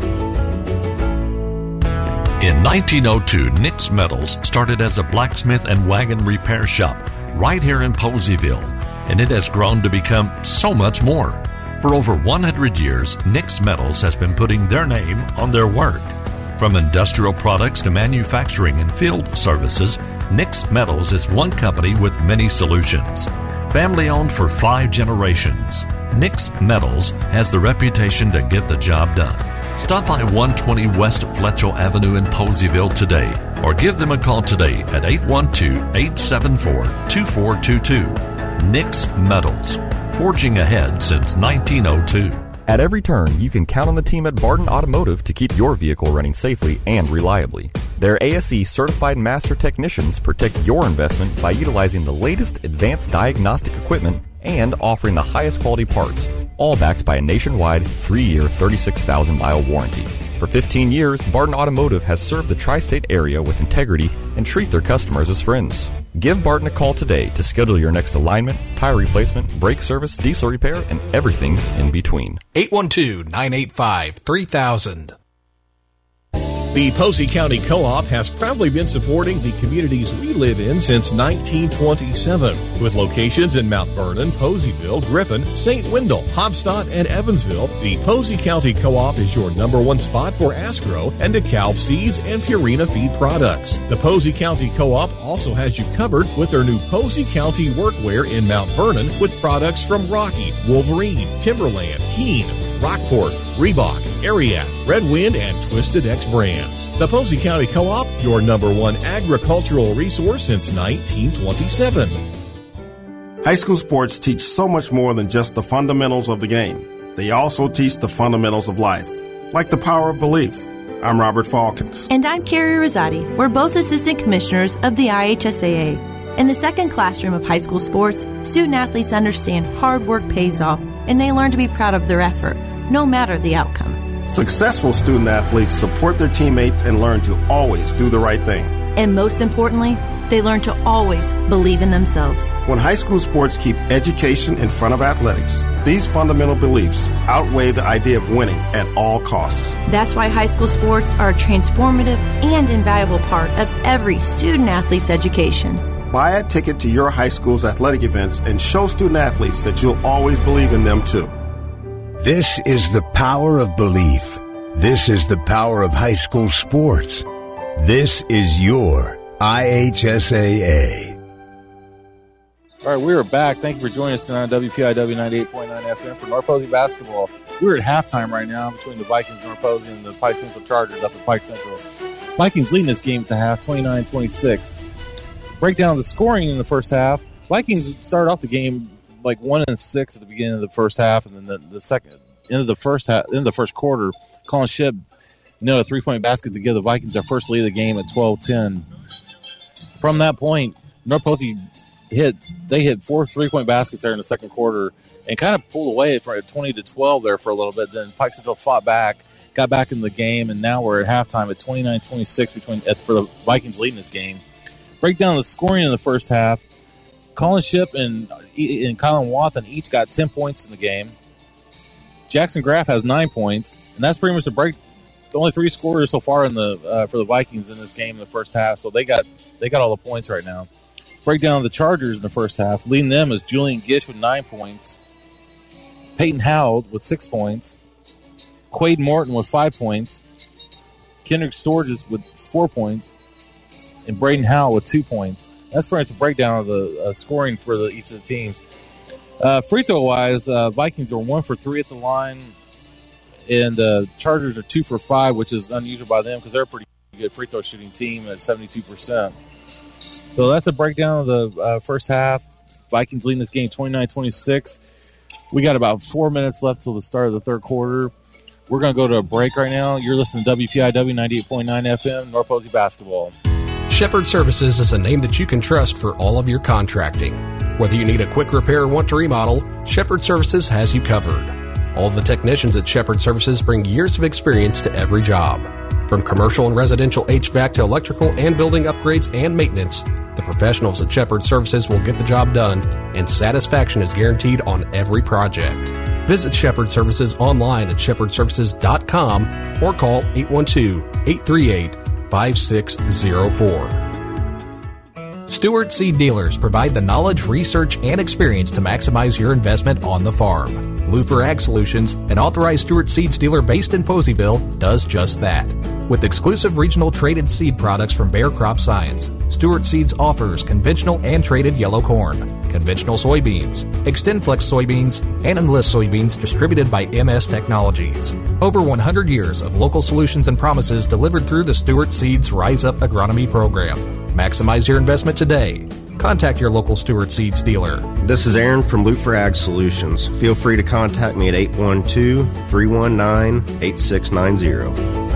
In nineteen oh two, Nick's Metals started as a blacksmith and wagon repair shop right here in Poseyville, and it has grown to become so much more. For over one hundred years, Nick's Metals has been putting their name on their work. From industrial products to manufacturing and field services, Nick's Metals is one company with many solutions. Family owned for five generations, Nick's Metals has the reputation to get the job done. Stop by one twenty West Fletchell Avenue in Poseyville today, or give them a call today at eight one two, eight seven four, two four two two. Nick's Metals, forging ahead since nineteen oh two. At every turn, you can count on the team at Barton Automotive to keep your vehicle running safely and reliably. Their A S E certified master technicians protect your investment by utilizing the latest advanced diagnostic equipment and offering the highest quality parts, all backed by a nationwide three-year, thirty-six thousand mile warranty. For fifteen years, Barton Automotive has served the tri-state area with integrity and treat their customers as friends. Give Barton a call today to schedule your next alignment, tire replacement, brake service, diesel repair, and everything in between. eight one two, nine eight five, three thousand. The Posey County Co-op has proudly been supporting the communities we live in since nineteen twenty-seven, with locations in Mount Vernon, Poseyville, Griffin, Saint Wendell, Hobstadt, and Evansville. The Posey County Co-op is your number one spot for Asgrow and DeKalb seeds and Purina feed products. The Posey County Co-op also has you covered with their new Posey County Workwear in Mount Vernon with products from Rocky, Wolverine, Timberland, Keen, Rockport, Reebok, Ariat, Red Wind, and Twisted X brands. The Posey County Co-op, your number one agricultural resource since nineteen twenty-seven. High school sports teach so much more than just the fundamentals of the game. They also teach the fundamentals of life, like the power of belief. I'm Robert Falkins. And I'm Carrie Rosati. We're both assistant commissioners of the I H S A A. In the second classroom of high school sports, student athletes understand hard work pays off, and they learn to be proud of their effort, no matter the outcome. Successful student athletes support their teammates and learn to always do the right thing. And most importantly, they learn to always believe in themselves. When high school sports keep education in front of athletics, these fundamental beliefs outweigh the idea of winning at all costs. That's why high school sports are a transformative and invaluable part of every student athlete's education. Buy a ticket to your high school's athletic events and show student athletes that you'll always believe in them too. This is the power of belief. This is the power of high school sports. This is your I H S A A. All right, we are back. Thank you for joining us tonight on W P I W ninety-eight point nine F M for North Posey basketball. We're at halftime right now between the Vikings, North Posey, and the Pike Central Chargers up at Pike Central. Vikings leading this game at the half, twenty-nine twenty-six. Breakdown of the scoring in the first half. Vikings started off the game like one and six at the beginning of the first half, and then the, the second end of the first half, end of the first quarter, Colin Shipp nailed a three-point basket to give the Vikings their first lead of the game at twelve ten. From that point, North Posey hit they hit four three-point baskets there in the second quarter and kind of pulled away from twenty to twelve there for a little bit. Then Pike Central fought back, got back in the game, and now we're at halftime at twenty-nine twenty-six between for the Vikings leading this game. Break down the scoring in the first half. Colin Shipp and, and Colin Wathen each got ten points in the game. Jackson Graff has nine points, and that's pretty much the break. The only three scorers so far in the uh, for the Vikings in this game in the first half, so they got they got all the points right now. Breakdown of the Chargers in the first half. Leading them is Julian Gish with nine points. Peyton Howard with six points. Quade Morton with five points. Kendrick Sorges with four points. And Braden Howell with two points. That's pretty much a breakdown of the uh, scoring for the, each of the teams. Uh, free throw wise, uh, Vikings are one for three at the line. And the uh, Chargers are two for five, which is unusual by them because they're a pretty good free throw shooting team at seventy-two percent. So that's a breakdown of the uh, first half. Vikings leading this game twenty-nine twenty-six. We got about four minutes left till the start of the third quarter. We're going to go to a break right now. You're listening to W P I W ninety-eight point nine F M, North Posey Basketball. Shepherd Services is a name that you can trust for all of your contracting. Whether you need a quick repair or want to remodel, Shepherd Services has you covered. All of the technicians at Shepherd Services bring years of experience to every job. From commercial and residential H V A C to electrical and building upgrades and maintenance, the professionals at Shepherd Services will get the job done, and satisfaction is guaranteed on every project. Visit Shepherd Services online at shepherd services dot com or call eight one two, eight three eight, five six zero four. Stewart Seed Dealers provide the knowledge, research, and experience to maximize your investment on the farm. Lufer Ag Solutions, an authorized Stewart Seeds dealer based in Poseyville, does just that. With exclusive regional traded seed products from Bayer Crop Science, Stewart Seeds offers conventional and traded yellow corn, conventional soybeans, XtendFlex soybeans, and Enlist soybeans distributed by M S Technologies. Over one hundred years of local solutions and promises delivered through the Stewart Seeds Rise Up Agronomy program. Maximize your investment today. Contact your local Stewart Seeds dealer. This is Aaron from Lufer Ag Solutions. Feel free to contact me at eight one two, three one nine, eight six nine zero.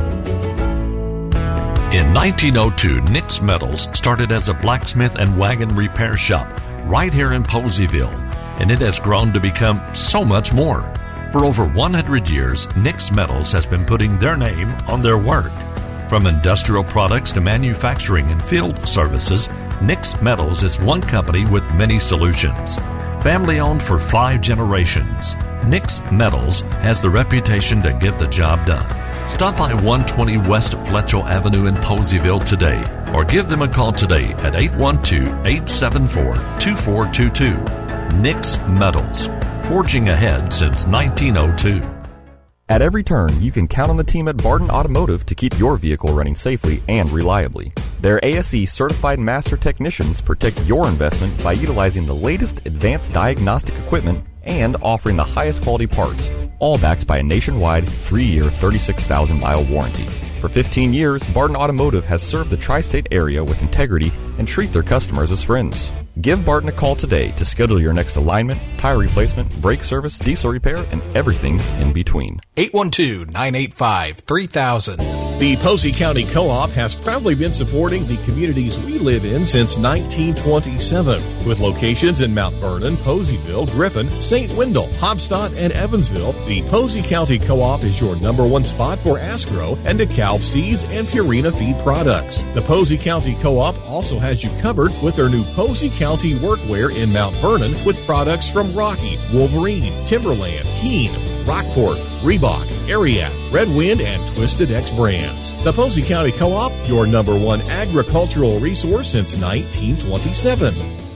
In nineteen oh two, Nick's Metals started as a blacksmith and wagon repair shop right here in Poseyville, and it has grown to become so much more. For over one hundred years, Nick's Metals has been putting their name on their work. From industrial products to manufacturing and field services, Nick's Metals is one company with many solutions. Family owned for five generations, Nick's Metals has the reputation to get the job done. Stop by one twenty West Fletchell Avenue in Poseyville today, or give them a call today at eight one two, eight seven four, two four two two. Nick's Metals, forging ahead since nineteen oh two. At every turn, you can count on the team at Barden Automotive to keep your vehicle running safely and reliably. Their A S E certified master technicians protect your investment by utilizing the latest advanced diagnostic equipment and offering the highest quality parts, all backed by a nationwide three-year, thirty-six thousand mile warranty. For fifteen years, Barden Automotive has served the tri-state area with integrity and treat their customers as friends. Give Barton a call today to schedule your next alignment, tire replacement, brake service, diesel repair, and everything in between. eight one two, nine eight five, three thousand. The Posey County Co-op has proudly been supporting the communities we live in since nineteen twenty-seven, with locations in Mount Vernon, Poseyville, Griffin, Saint Wendell, Hobstadt, and Evansville. The Posey County Co-op is your number one spot for Asgrow and DeKalb seeds and Purina feed products. The Posey County Co-op also has you covered with their new Posey County Workwear in Mount Vernon with products from Rocky, Wolverine, Timberland, Keen, Rockport, Reebok, Ariat, Red Wind, and Twisted X brands. The Posey County Co-op, your number one agricultural resource since nineteen twenty-seven.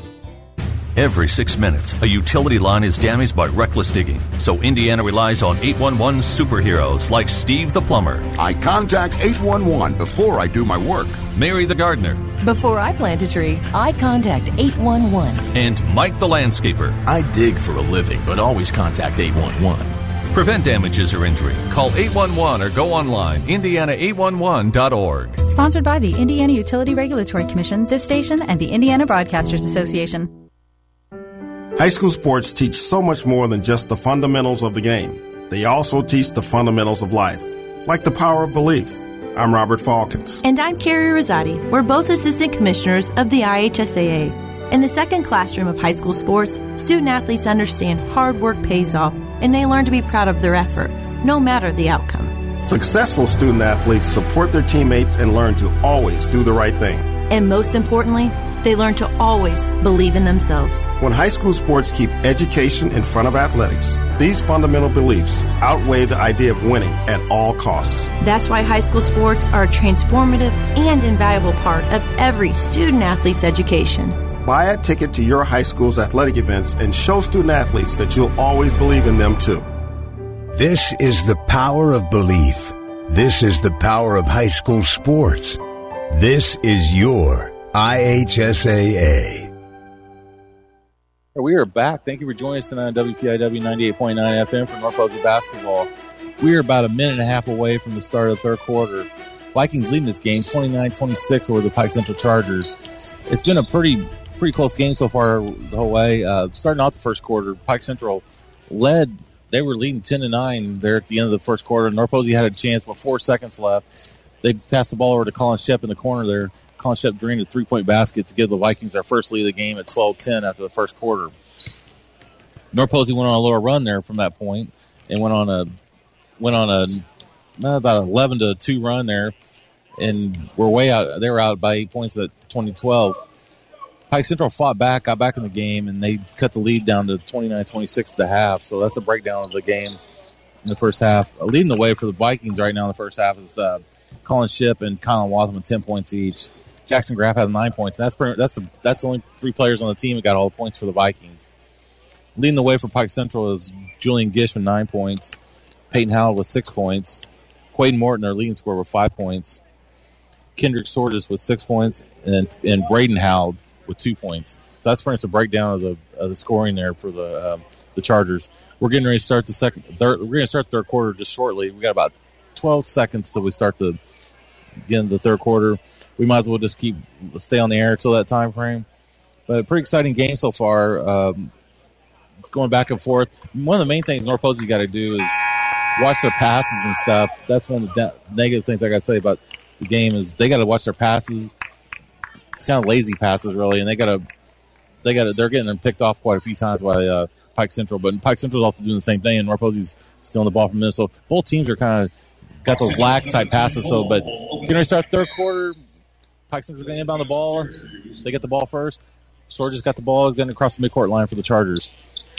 Every six minutes, a utility line is damaged by reckless digging. So Indiana relies on eight one one superheroes like Steve the Plumber. I contact eight one one before I do my work. Mary the Gardener. Before I plant a tree, I contact eight one one. And Mike the Landscaper. I dig for a living, but always contact eight one one. Prevent damages or injury. Call eight one one or go online, indiana eight one one dot org. Sponsored by the Indiana Utility Regulatory Commission, this station, and the Indiana Broadcasters Association. High school sports teach so much more than just the fundamentals of the game. They also teach the fundamentals of life, like the power of belief. I'm Robert Falkins. And I'm Carrie Rosati. We're both assistant commissioners of the I H S A A. In the second classroom of high school sports, student athletes understand hard work pays off, and they learn to be proud of their effort, no matter the outcome. Successful student athletes support their teammates and learn to always do the right thing. And most importantly, they learn to always believe in themselves. When high school sports keep education in front of athletics, these fundamental beliefs outweigh the idea of winning at all costs. That's why high school sports are a transformative and invaluable part of every student athlete's education. Buy a ticket to your high school's athletic events and show student athletes that you'll always believe in them too. This is the power of belief. This is the power of high school sports. This is your I H S A A. We are back. Thank you for joining us tonight on W P I W ninety-eight point nine F M for North Posey basketball. We are about a minute and a half away from the start of the third quarter. Vikings leading this game twenty-nine twenty-six over the Pike Central Chargers. It's been a pretty pretty close game so far the whole way. Uh, starting off the first quarter, Pike Central led. They were leading ten to nine there at the end of the first quarter. North Posey had a chance with four seconds left. They passed the ball over to Colin Shep in the corner there. Colin Shep drained a three-point basket to give the Vikings their first lead of the game at twelve ten after the first quarter. North Posey went on a little run there from that point and went on a went on a about an eleven to two run there, and we're way out. They were out by eight points at twenty twelve. Pike Central fought back, got back in the game, and they cut the lead down to twenty-nine twenty-six at the half. So that's a breakdown of the game in the first half. Uh, leading the way for the Vikings right now in the first half is uh, Colin Ship and Colin Waltham with ten points each. Jackson Graff has nine points. And that's pretty, that's the, that's only three players on the team that got all the points for the Vikings. Leading the way for Pike Central is Julian Gish with nine points. Peyton Howell with six points. Quaden Morton, their leading scorer, with five points. Kendrick Sortis with six points. And, and Braden Howell with two points. So that's pretty much a breakdown of the of the scoring there for the um, the Chargers. We're getting ready to start the second. Third, we're going to start the third quarter just shortly. We got about twelve seconds till we start the again the third quarter. We might as well just keep stay on the air until that time frame. But a pretty exciting game so far. Um, going back and forth. One of the main things North Posey got to do is watch their passes and stuff. That's one of the de- negative things I got to say about the game is they got to watch their passes. It's kind of lazy passes, really, and they got to, they got to, they're getting them picked off quite a few times by uh, Pike Central. But Pike Central's also doing the same thing, and North Posey's stealing the ball from Minnesota. Both teams are kind of got those lax type passes. So, but going to start third quarter. Pike Central's going to inbound the ball. They get the ball first. Sorges got the ball. He's getting across the midcourt line for the Chargers.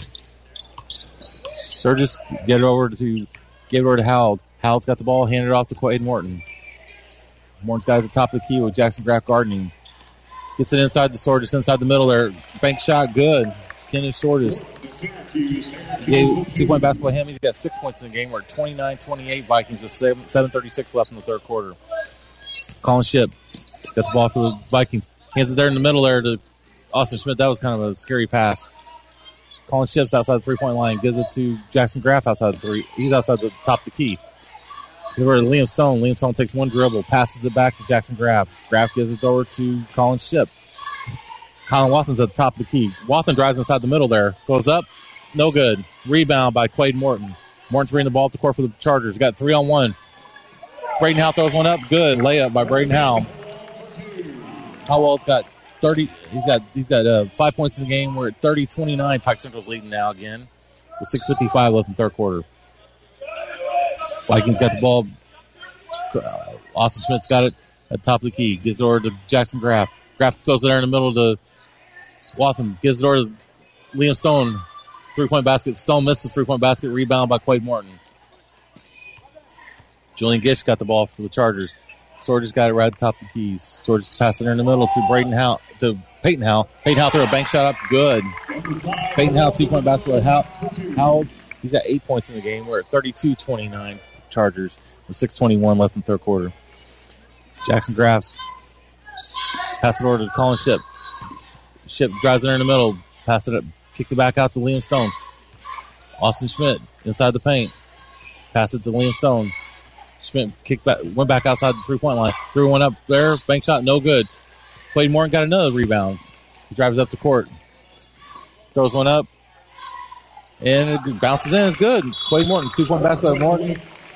Sorges get it over to give it over to Howell. Howell's got the ball. Handed it off to Quaden Morton. Morton's got it at the top of the key with Jackson Graff gardening. Gets it inside the Sorges, inside the middle there. Bank shot, good. Kenny Sorges. Gave two-point basketball to him. He's got six points in the game. We're at twenty-nine twenty-eight Vikings with seven thirty-six left in the third quarter. Colin Ship got the ball for the Vikings. Hands it there in the middle there to Austin Schmidt. That was kind of a scary pass. Colin Ship's outside the three-point line. Gives it to Jackson Graff outside the three. He's outside the top of the key. Over to Liam Stone. Liam Stone takes one dribble, passes it back to Jackson Graff. Graff gives it over to Colin Ship. Colin Wathan's at the top of the key. Wathan drives inside the middle there. Goes up. No good. Rebound by Quaden Morton. Morton's bringing the ball up the court for the Chargers. Got three on one. Braden Howell throws one up. Good. Layup by Braden Howell. Howell's got thirty. He's got he's got uh, five points in the game. We're at thirty twenty-nine. Pike Central's leading now again with six fifty-five left in the third quarter. Vikings got the ball. Uh, Austin Schmidt's got it at the top of the key. Gives it over to Jackson Graff. Graff goes there in the middle to Waltham. Gives it over to Liam Stone. Three-point basket. Stone misses the three-point basket. Rebound by Quaden Morton. Julian Gish got the ball for the Chargers. Sorges got it right at the top of the keys. Sorges passed it there in the middle to Braden Howell, to Peyton Howell. Peyton Howell threw a bank shot up. Good. Peyton Howell, two-point basketball. Howell, Howell, he's got eight points in the game. We're at thirty-two twenty-nine Chargers with six twenty-one left in the third quarter. Jackson Graffs. Pass it over to Colin Ship. Ship drives it in the middle. Pass it up. Kick it back out to Liam Stone. Austin Schmidt inside the paint. Pass it to Liam Stone. Schmidt kicked back, went back outside the three-point line. Threw one up there. Bank shot, no good. Quaden Morton got another rebound. He drives up the court. Throws one up. And it bounces in. It's good. Quaden Morton, two-point basket by Morton.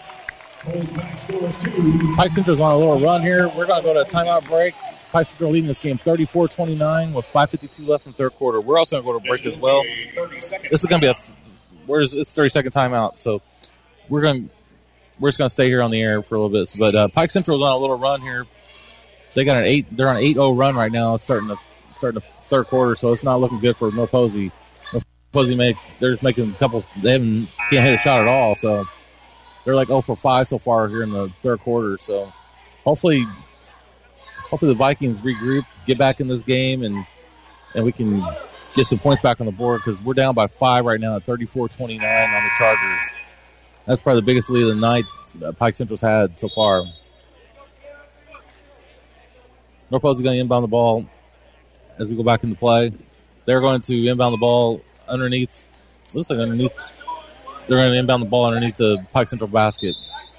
Pike Central's on a little run here. We're going to go to a timeout break. Pike Central leading this game thirty-four twenty-nine with five fifty-two left in the third quarter. We're also going to go to break as well. This is going to be a where's it's thirty-second timeout. So we're going to we're just going to stay here on the air for a little bit. But uh, Pike Central's on a little run here. They got an eight. They're on an eight oh run right now. It's starting the starting the third quarter, so it's not looking good for North Posey. North Posey make they're just making a couple. They haven't can't hit a shot at all. So they're like oh for five so far here in the third quarter. So hopefully, hopefully the Vikings regroup, get back in this game, and and we can get some points back on the board because we're down by five right now at thirty-four twenty-nine on the Chargers. That's probably the biggest lead of the night that Pike Central's had so far. North Posey going to inbound the ball as we go back into play. They're going to inbound the ball underneath. Looks like underneath. They're going to inbound the ball underneath the Pike Central basket.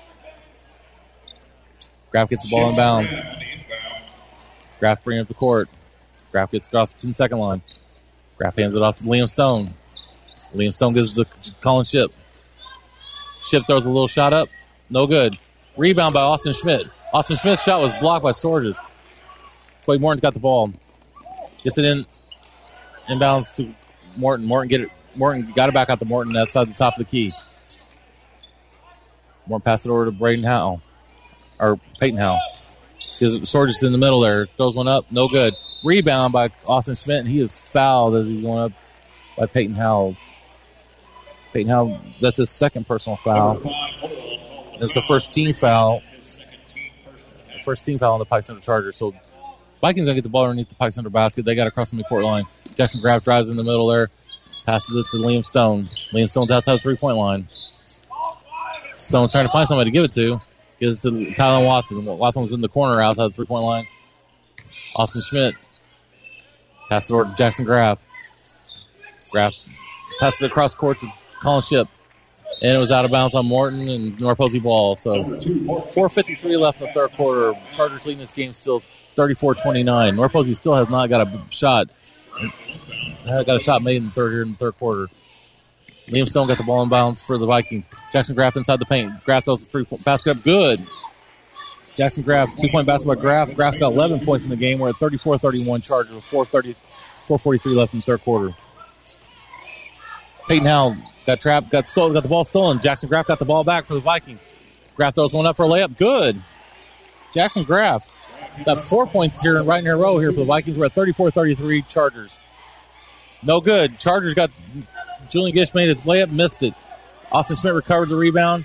Graf gets the ball in bounds. Graf bringing up the court. Graf gets across the ten-second line. Graf hands it off to Liam Stone. Liam Stone gives it to Colin Ship. Ship throws a little shot up. No good. Rebound by Austin Schmidt. Austin Schmidt's shot was blocked by Sorges. Quade Morton's got the ball. Gets it in. Inbounds to Morton. Morton get it. Morton got it back out to Morton outside the top of the key. Morton passes it over to Braden Howell. Or Peyton Howell. Because Sorges in the middle there. Throws one up. No good. Rebound by Austin Schmidt, and he is fouled as he's going up by Peyton Howell. Peyton Howell, that's his second personal foul. It's the first team foul. First team foul on the Pike Central Chargers. So Vikings going to get the ball underneath the Pike Central basket. They got across the midcourt line. Jackson Graf drives in the middle there. Passes it to Liam Stone. Liam Stone's outside the three-point line. Stone trying to find somebody to give it to. Gives it to Tyler Watson. Watson was in the corner outside the three-point line. Austin Schmidt. Passes it over to Jackson Graf. Graf passes it across court to Colin Ship. And it was out of bounds on Morton and North Posey ball. So four fifty-three left in the third quarter. Chargers leading this game still thirty-four twenty-nine. North Posey still has not got a shot. Got a shot made in the third here in the third quarter. Liam Stone got the ball in bounds for the Vikings. Jackson Graf inside the paint. Graf throws the three-point basket up. Good. Jackson Graf, two-point basket by Graf. Graf's got eleven points in the game. We're at thirty-four thirty-one Chargers with four forty-three left in the third quarter. Peyton Howell got trapped, got stolen, got the ball stolen. Jackson Graf got the ball back for the Vikings. Graf throws one up for a layup. Good. Jackson Graf got four points here right in a row here for the Vikings. We're at thirty-four thirty-three Chargers. No good. Chargers got Julian Gish made a layup, missed it. Austin Smith recovered the rebound.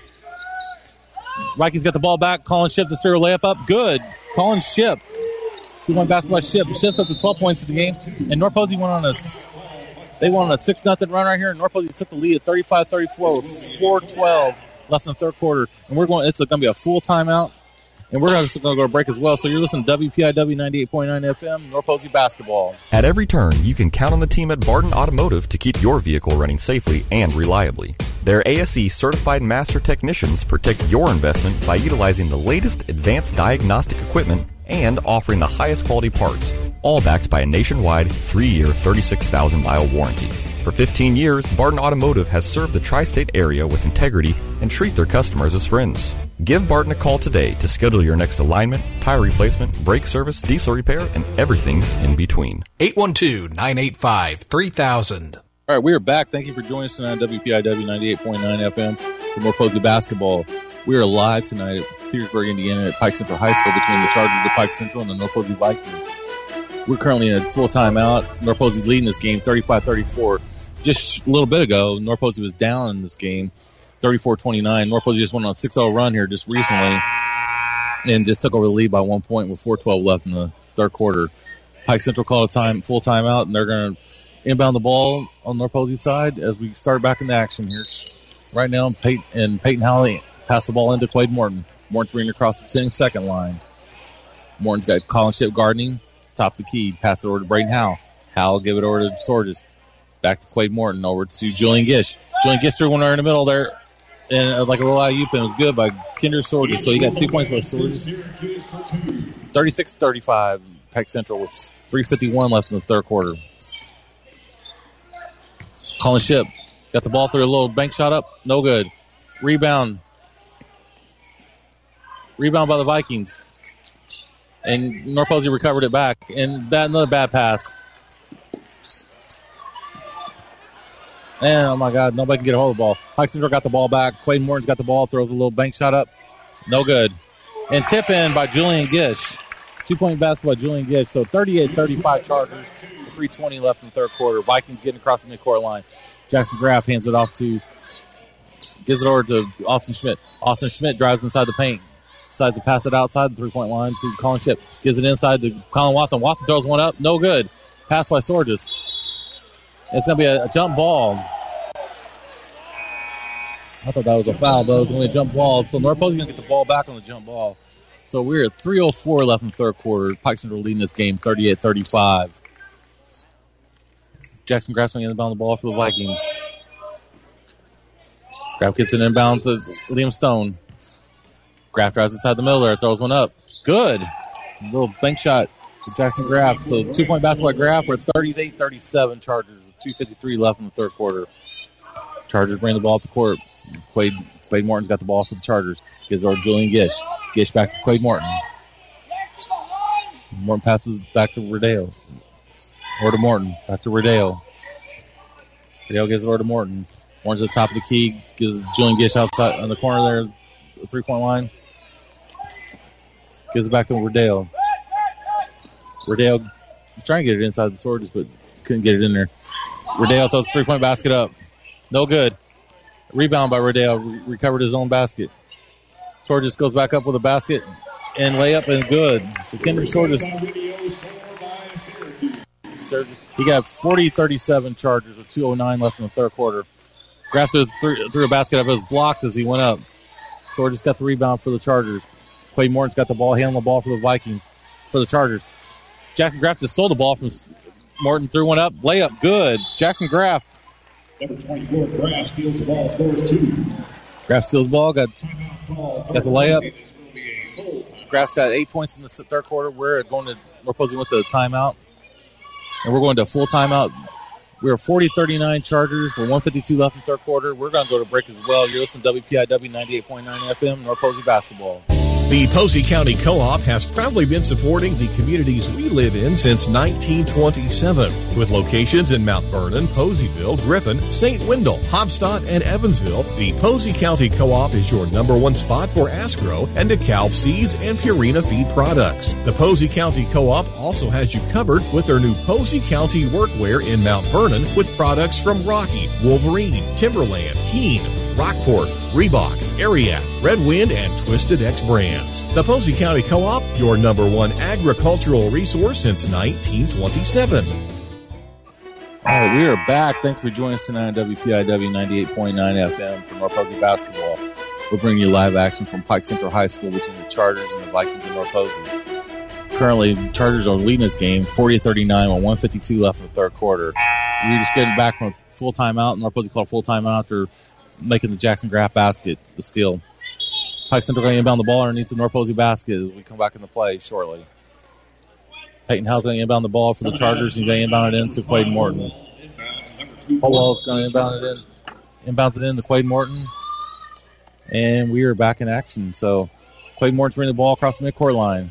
Vikings got the ball back. Colin Ship to steer a layup up. Good. Colin Ship. He won basketball Ship. Ship's up to twelve points in the game. And North Posey went on a they went on a six nothing run right here. And North Posey took the lead at thirty-five thirty-four with four twelve left in the third quarter. And we're going. It's going to be a full timeout. And we're going to go to a break as well. So you're listening to W P I W ninety-eight point nine F M, North Posey basketball. At every turn, you can count on the team at Barton Automotive to keep your vehicle running safely and reliably. Their A S E certified master technicians protect your investment by utilizing the latest advanced diagnostic equipment and offering the highest quality parts, all backed by a nationwide three-year, thirty-six thousand mile warranty. For fifteen years, Barton Automotive has served the tri-state area with integrity and treat their customers as friends. Give Barton a call today to schedule your next alignment, tire replacement, brake service, diesel repair, and everything in between. eight one two, nine eight five, three thousand. All right, we are back. Thank you for joining us tonight on W P I W ninety-eight point nine F M for North Posey basketball. We are live tonight at Petersburg, Indiana at Pike Central High School between the Chargers of Pike Central and the North Posey Vikings. We're currently in a full timeout. North Posey leading this game thirty-five thirty-four. Just a little bit ago, North Posey was down in this game thirty-four twenty-nine. North Posey just went on a six oh run here just recently and just took over the lead by one point with four twelve left in the third quarter. Pike Central called a time full timeout, and they're going to inbound the ball on North Posey's side as we start back into action here. Right now, Peyton, and Peyton Howell pass the ball into Quade Morton. Morton's bringing across the ten-second line. Morton's got Colin Ship guarding, top of the key. Pass it over to Braden Howell. Howell give it over to Sorges. Back to Quade Morton, over to Julian Gish. Julian Gish threw one there in the middle there. And uh, like a little alley-oop, and it was good by Kinder Sorges. So he got two points by Sorges. thirty-six thirty-five, Pike Central with three fifty-one left in the third quarter. Colin Ship got the ball through a little bank shot up. No good. Rebound. Rebound by the Vikings. And North Posey recovered it back. And bad, another bad pass. And, oh, my God, nobody can get a hold of the ball. Pike Central got the ball back. Quade Morton's got the ball, throws a little bank shot up. No good. And tip in by Julian Gish. Two-point basket by Julian Gish. So thirty-eight thirty-five Chargers. three twenty left in the third quarter. Vikings getting across the midcourt line. Jackson Graf hands it off to, gives it over to Austin Schmidt. Austin Schmidt drives inside the paint. Decides to pass it outside the three-point line to Colin Ship. Gives it inside to Colin Watson. Watson throws one up. No good. Pass by Sorges. It's going to be a, a jump ball. I thought that was a foul, but it was only a jump ball. So North Posey's going to get the ball back on the jump ball. So we're at three oh four left in the third quarter. Pike Central leading this game thirty-eight thirty-five. Jackson Graff's going to inbound the ball for the Vikings. Graff gets it inbound to Liam Stone. Graff drives inside the middle there, throws one up. Good. A little bank shot to Jackson Graff. So two-point basketball by Graff. We're at thirty-eight thirty-seven Chargers with two fifty-three left in the third quarter. Chargers bring the ball up the court. Quade, Quade Morton's got the ball for the Chargers. Gives over to Julian Gish. Gish back to Quade Morton. Morton passes back to Rodeo. Or to Morton. Back to Rodeo. Rodeo gives it over to Morton. Morton's at the top of the key. Gives Julian Gish outside on the corner there. The three-point line. Gives it back to Rodeo. Rodeo was trying to get it inside the Sorges, but couldn't get it in there. Rodeo throws the three-point basket up. No good. Rebound by Rodeo. Re- recovered his own basket. Sorges goes back up with a basket and layup and good. So Kendrick Sorges. He got forty thirty-seven Chargers with two oh nine left in the third quarter. Graff threw, threw a basket up. It was blocked as he went up. Sorges got the rebound for the Chargers. Quade Morton's got the ball, handling the ball for the Vikings, for the Chargers. Jackson Graff just stole the ball from Morton, threw one up. Layup, good. Jackson Graff. Number twenty-four, Graff steals the ball, scores two. Graff steals the ball, got, got the layup. Graff's got eight points in the third quarter. We're going to, we're supposed to went to a timeout. And we're going to a full timeout. We're forty thirty-nine Chargers. We're one fifty-two left in the third quarter. We're going to go to break as well. You're listening to W P I W ninety-eight point nine F M, North Posey Basketball. The Posey County Co-op has proudly been supporting the communities we live in since nineteen twenty-seven, with locations in Mount Vernon, Poseyville, Griffin, Saint Wendell, Hobstadt, and Evansville. The Posey County Co-op is your number one spot for Asgrow and DeKalb seeds and Purina feed products. The Posey County Co-op also has you covered with their new Posey County Workwear in Mount Vernon with products from Rocky, Wolverine, Timberland, Keen, Rockport, Reebok, Ariat, Red Wind, and Twisted X brands. The Posey County Co-op, your number one agricultural resource since nineteen twenty-seven. All right, we are back. Thank you for joining us tonight on W P I W ninety-eight point nine F M for North Posey Basketball. We're bringing you live action from Pike Central High School between the Chargers and the Vikings of North Posey. Currently, the Chargers are leading this game forty thirty-nine with one fifty-two left in the third quarter. We're just getting back from a full timeout. North Posey called a full timeout after making the Jackson Graff basket, the steal. Pike Central going to inbound the ball underneath the North Posey basket as we come back into play shortly. Peyton Howell's going to inbound the ball for the Chargers. He's going to inbound it into Quade Morton. Howell's going to inbound it in. Inbounds it in to Quade Morton. And we are back in action. So Quade Morton's bringing the ball across the midcourt line.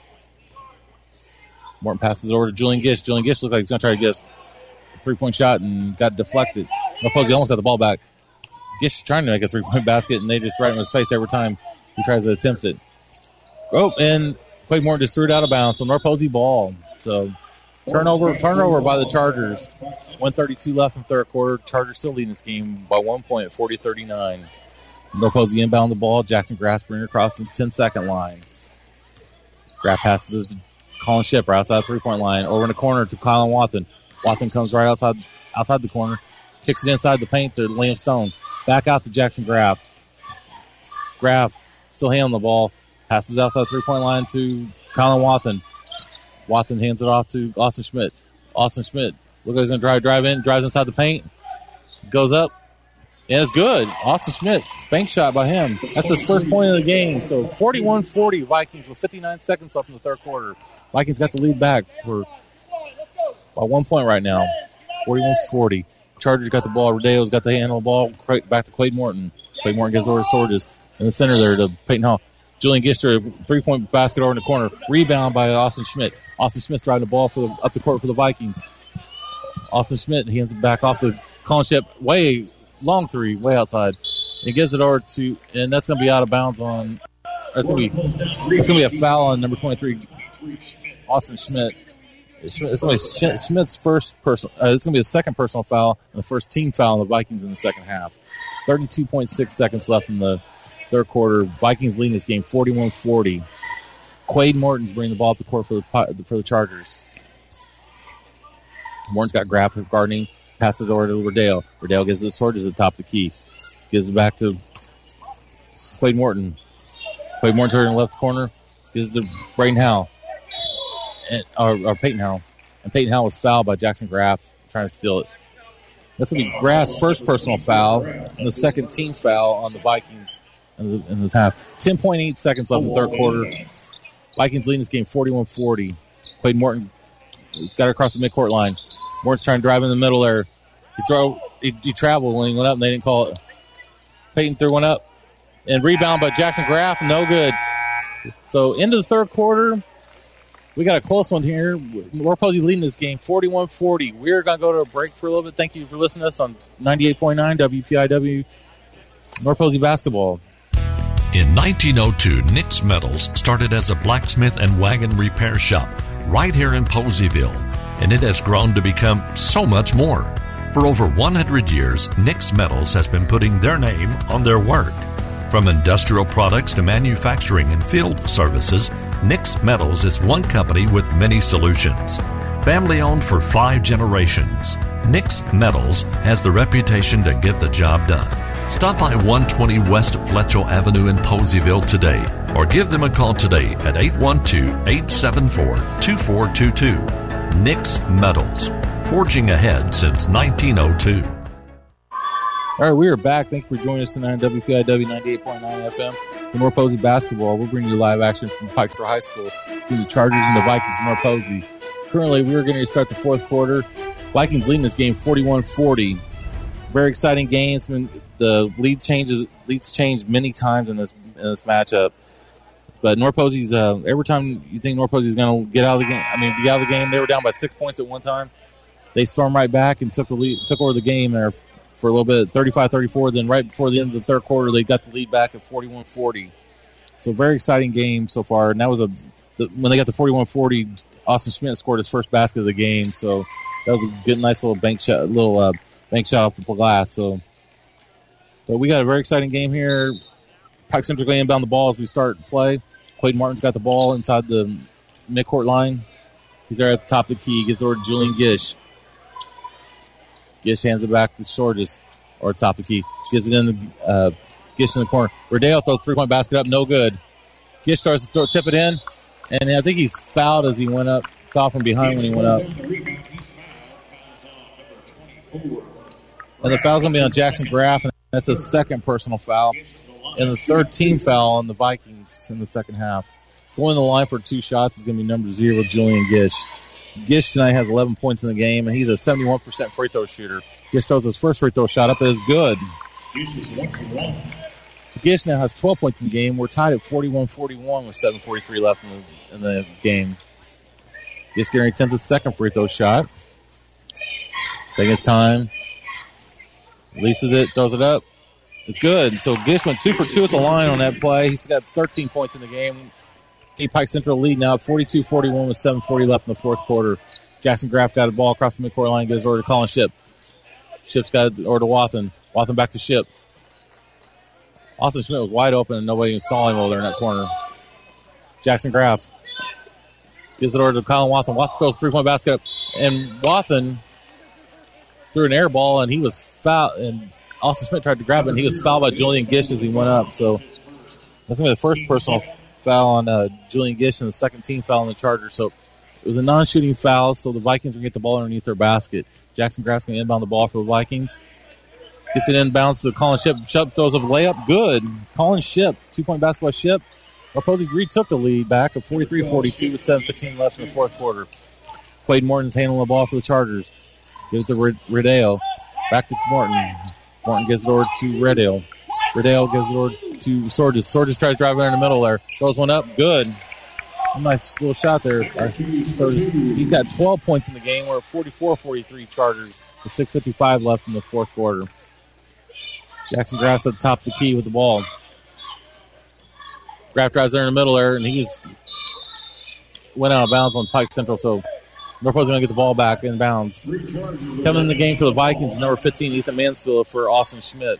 Morton passes over to Julian Gish. Julian Gish looks like he's going to try to get a three-point shot and got deflected. North Posey almost got the ball back. Gish is trying to make a three-point basket, and they just right in his face every time he tries to attempt it. Oh, and Quade Morton just threw it out of bounds, so North Posey ball. So turnover turnover by the Chargers. one thirty-two left in the third quarter. Chargers still leading this game by one point, forty thirty-nine. North Posey inbound the ball. Jackson Graff bring it across the ten-second line. Graff passes to Colin Shipper outside the three-point line. Over in the corner to Colin Watson. Watson comes right outside outside the corner. Kicks it inside the paint to Liam Stone. Back out to Jackson Graff. Graff still handling the ball. Passes outside the three-point line to Colin Watson. Watson hands it off to Austin Schmidt. Austin Schmidt, look like he's going to drive, drive in, drives inside the paint. Goes up. And it's good. Austin Schmidt, bank shot by him. That's his first point of the game. So forty-one forty Vikings with fifty-nine seconds left in the third quarter. Vikings got the lead back for by one point right now. forty-one forty. Chargers got the ball. Rodeo's got the handle ball. Back to Quade Morton. Quade Morton gets over to Sorges. In the center there to Peyton Hall. Julian Gister, three-point basket over in the corner. Rebound by Austin Schmidt. Austin Schmidt's driving the ball for the, up the court for the Vikings. Austin Schmidt hands it back off to Colin Ship. Way, long three, way outside. He gives it over to, and that's going to be out of bounds on, that's going to be, that's going to be a foul on number twenty-three, Austin Schmidt. It's going to be Schmidt's first personal, uh, it's going to be the second personal foul and the first team foul on the Vikings in the second half. thirty-two point six seconds left in the third quarter. Vikings leading this game forty-one forty. Quade Morton's bringing the ball up the court for the for the Chargers. Morton's got Graff guarding. Passes it over to Riddale. Riddale gives it to Sorges at the top of the key. Gives it back to Quade Morton. Quade Morton's in the left corner. Gives it to Braden Howell. And, or, or Peyton Howell. And Peyton Howell was fouled by Jackson Graff trying to steal it. That's going to be Graff's first personal foul and the second team foul on the Vikings in, the, in this half. ten point eight seconds left in the third quarter. Vikings leading this game forty-one forty. Quade Morton he's got it across the midcourt line. Morton's trying to drive in the middle there. He, throw, he, he traveled when he went up and they didn't call it. Peyton threw one up. And rebound by Jackson Graff, no good. So into the third quarter, we got a close one here. North Posey leading this game forty-one forty. We're going to go to a break for a little bit. Thank you for listening to us on ninety-eight point nine W P I W North Posey Basketball. In nineteen oh two, Nick's Metals started as a blacksmith and wagon repair shop right here in Poseyville, and it has grown to become so much more. For over one hundred years, Nick's Metals has been putting their name on their work. From industrial products to manufacturing and field services, Nick's Metals is one company with many solutions. Family owned for five generations, Nick's Metals has the reputation to get the job done. Stop by one twenty West Fletchell Avenue in Poseyville today, or give them a call today at eight one two, eight seven four, two four two two. Nick's Metals, forging ahead since nineteen oh two. All right, we are back. Thank you for joining us tonight on W P I W ninety-eight point nine F M. For North Posey Basketball, we'll bring you live action from Pikesboro High School to the Chargers and the Vikings in North Posey. Currently, we are going to start the fourth quarter. Vikings leading this game forty-one forty. Very exciting game. It's been, the lead changes leads changed many times in this in this matchup. But North Posey's, uh, every time you think North Posey's going to get out of the game, I mean, get out of the game, they were down by six points at one time. They stormed right back and took the lead, took over the game there for a little bit, thirty-five thirty-four. Then right before the end of the third quarter, they got the lead back at forty-one forty. So very exciting game so far. And that was a the, when they got the forty-one forty, Austin Schmidt scored his first basket of the game. So that was a good, nice little bank shot, little uh, bank shot off the glass. So, so we got a very exciting game here. Pike Central going to inbound the ball as we start play. Quade Martin's got the ball inside the midcourt line. He's there at the top of the key. He gets over to Julian Gish. Gish hands it back to Sorges, or top of the key. Gets it in the uh, Gish in the corner. Riddale throws three-point basket up, no good. Gish starts to throw, chip it in, and I think he's fouled as he went up, fouled from behind when he went up. And the foul's going to be on Jackson Graff, and that's a second personal foul. And the third team foul on the Vikings in the second half. Going to the line for two shots is going to be number zero, Julian Gish. Gish tonight has eleven points in the game, and he's a seventy-one percent free throw shooter. Gish throws his first free throw shot up. It is good. So Gish now has twelve points in the game. We're tied at forty-one forty-one with seven forty-three left in the, in the game. Gish getting attempt his second free throw shot. Taking his time. Releases it, throws it up. It's good. So Gish went two for two at the line on that play. He's got thirteen points in the game. Pike Central lead now at forty-two forty-one with seven forty left in the fourth quarter. Jackson Graff got a ball across the midcourt line, gives over to Colin Ship. Ship's got it over to Wathen. Wathen back to Ship. Austin Schmidt was wide open and nobody even saw him over there in that corner. Jackson Graff gives it over to Colin Wathen. Wathen throws a three-point basket up. And Wathen threw an air ball and he was fouled. And Austin Schmidt tried to grab it and he was fouled by Julian Gish as he went up. So that's going to be the first personal foul on uh, Julian Gish and the second team foul on the Chargers. So it was a non-shooting foul, so the Vikings are going to get the ball underneath their basket. Jackson Graff's going to inbound the ball for the Vikings. Gets it inbounds to Colin Ship. Ship throws a layup. Good. Colin Ship, two-point basketball Ship. Opposing retook the lead back at forty-three forty-two with seven fifteen left in the fourth quarter. Quade Morton's handling the ball for the Chargers. Gives it to Riddale. Back to Morton. Morton gives it over to Riddale. Riddale gives it over to Sorges. Sorges tries to drive there in the middle there. Throws one up. Good. Nice little shot there. Sorges, he's got twelve points in the game. We're at forty-four forty-three Chargers with six fifty-five left in the fourth quarter. Jackson Graff's at the top of the key with the ball. Graff drives there in the middle there, and he's went out of bounds on Pike Central, so North Posey's going to get the ball back in bounds. Coming in the game for the Vikings, number fifteen, Ethan Mansfield for Austin Schmidt.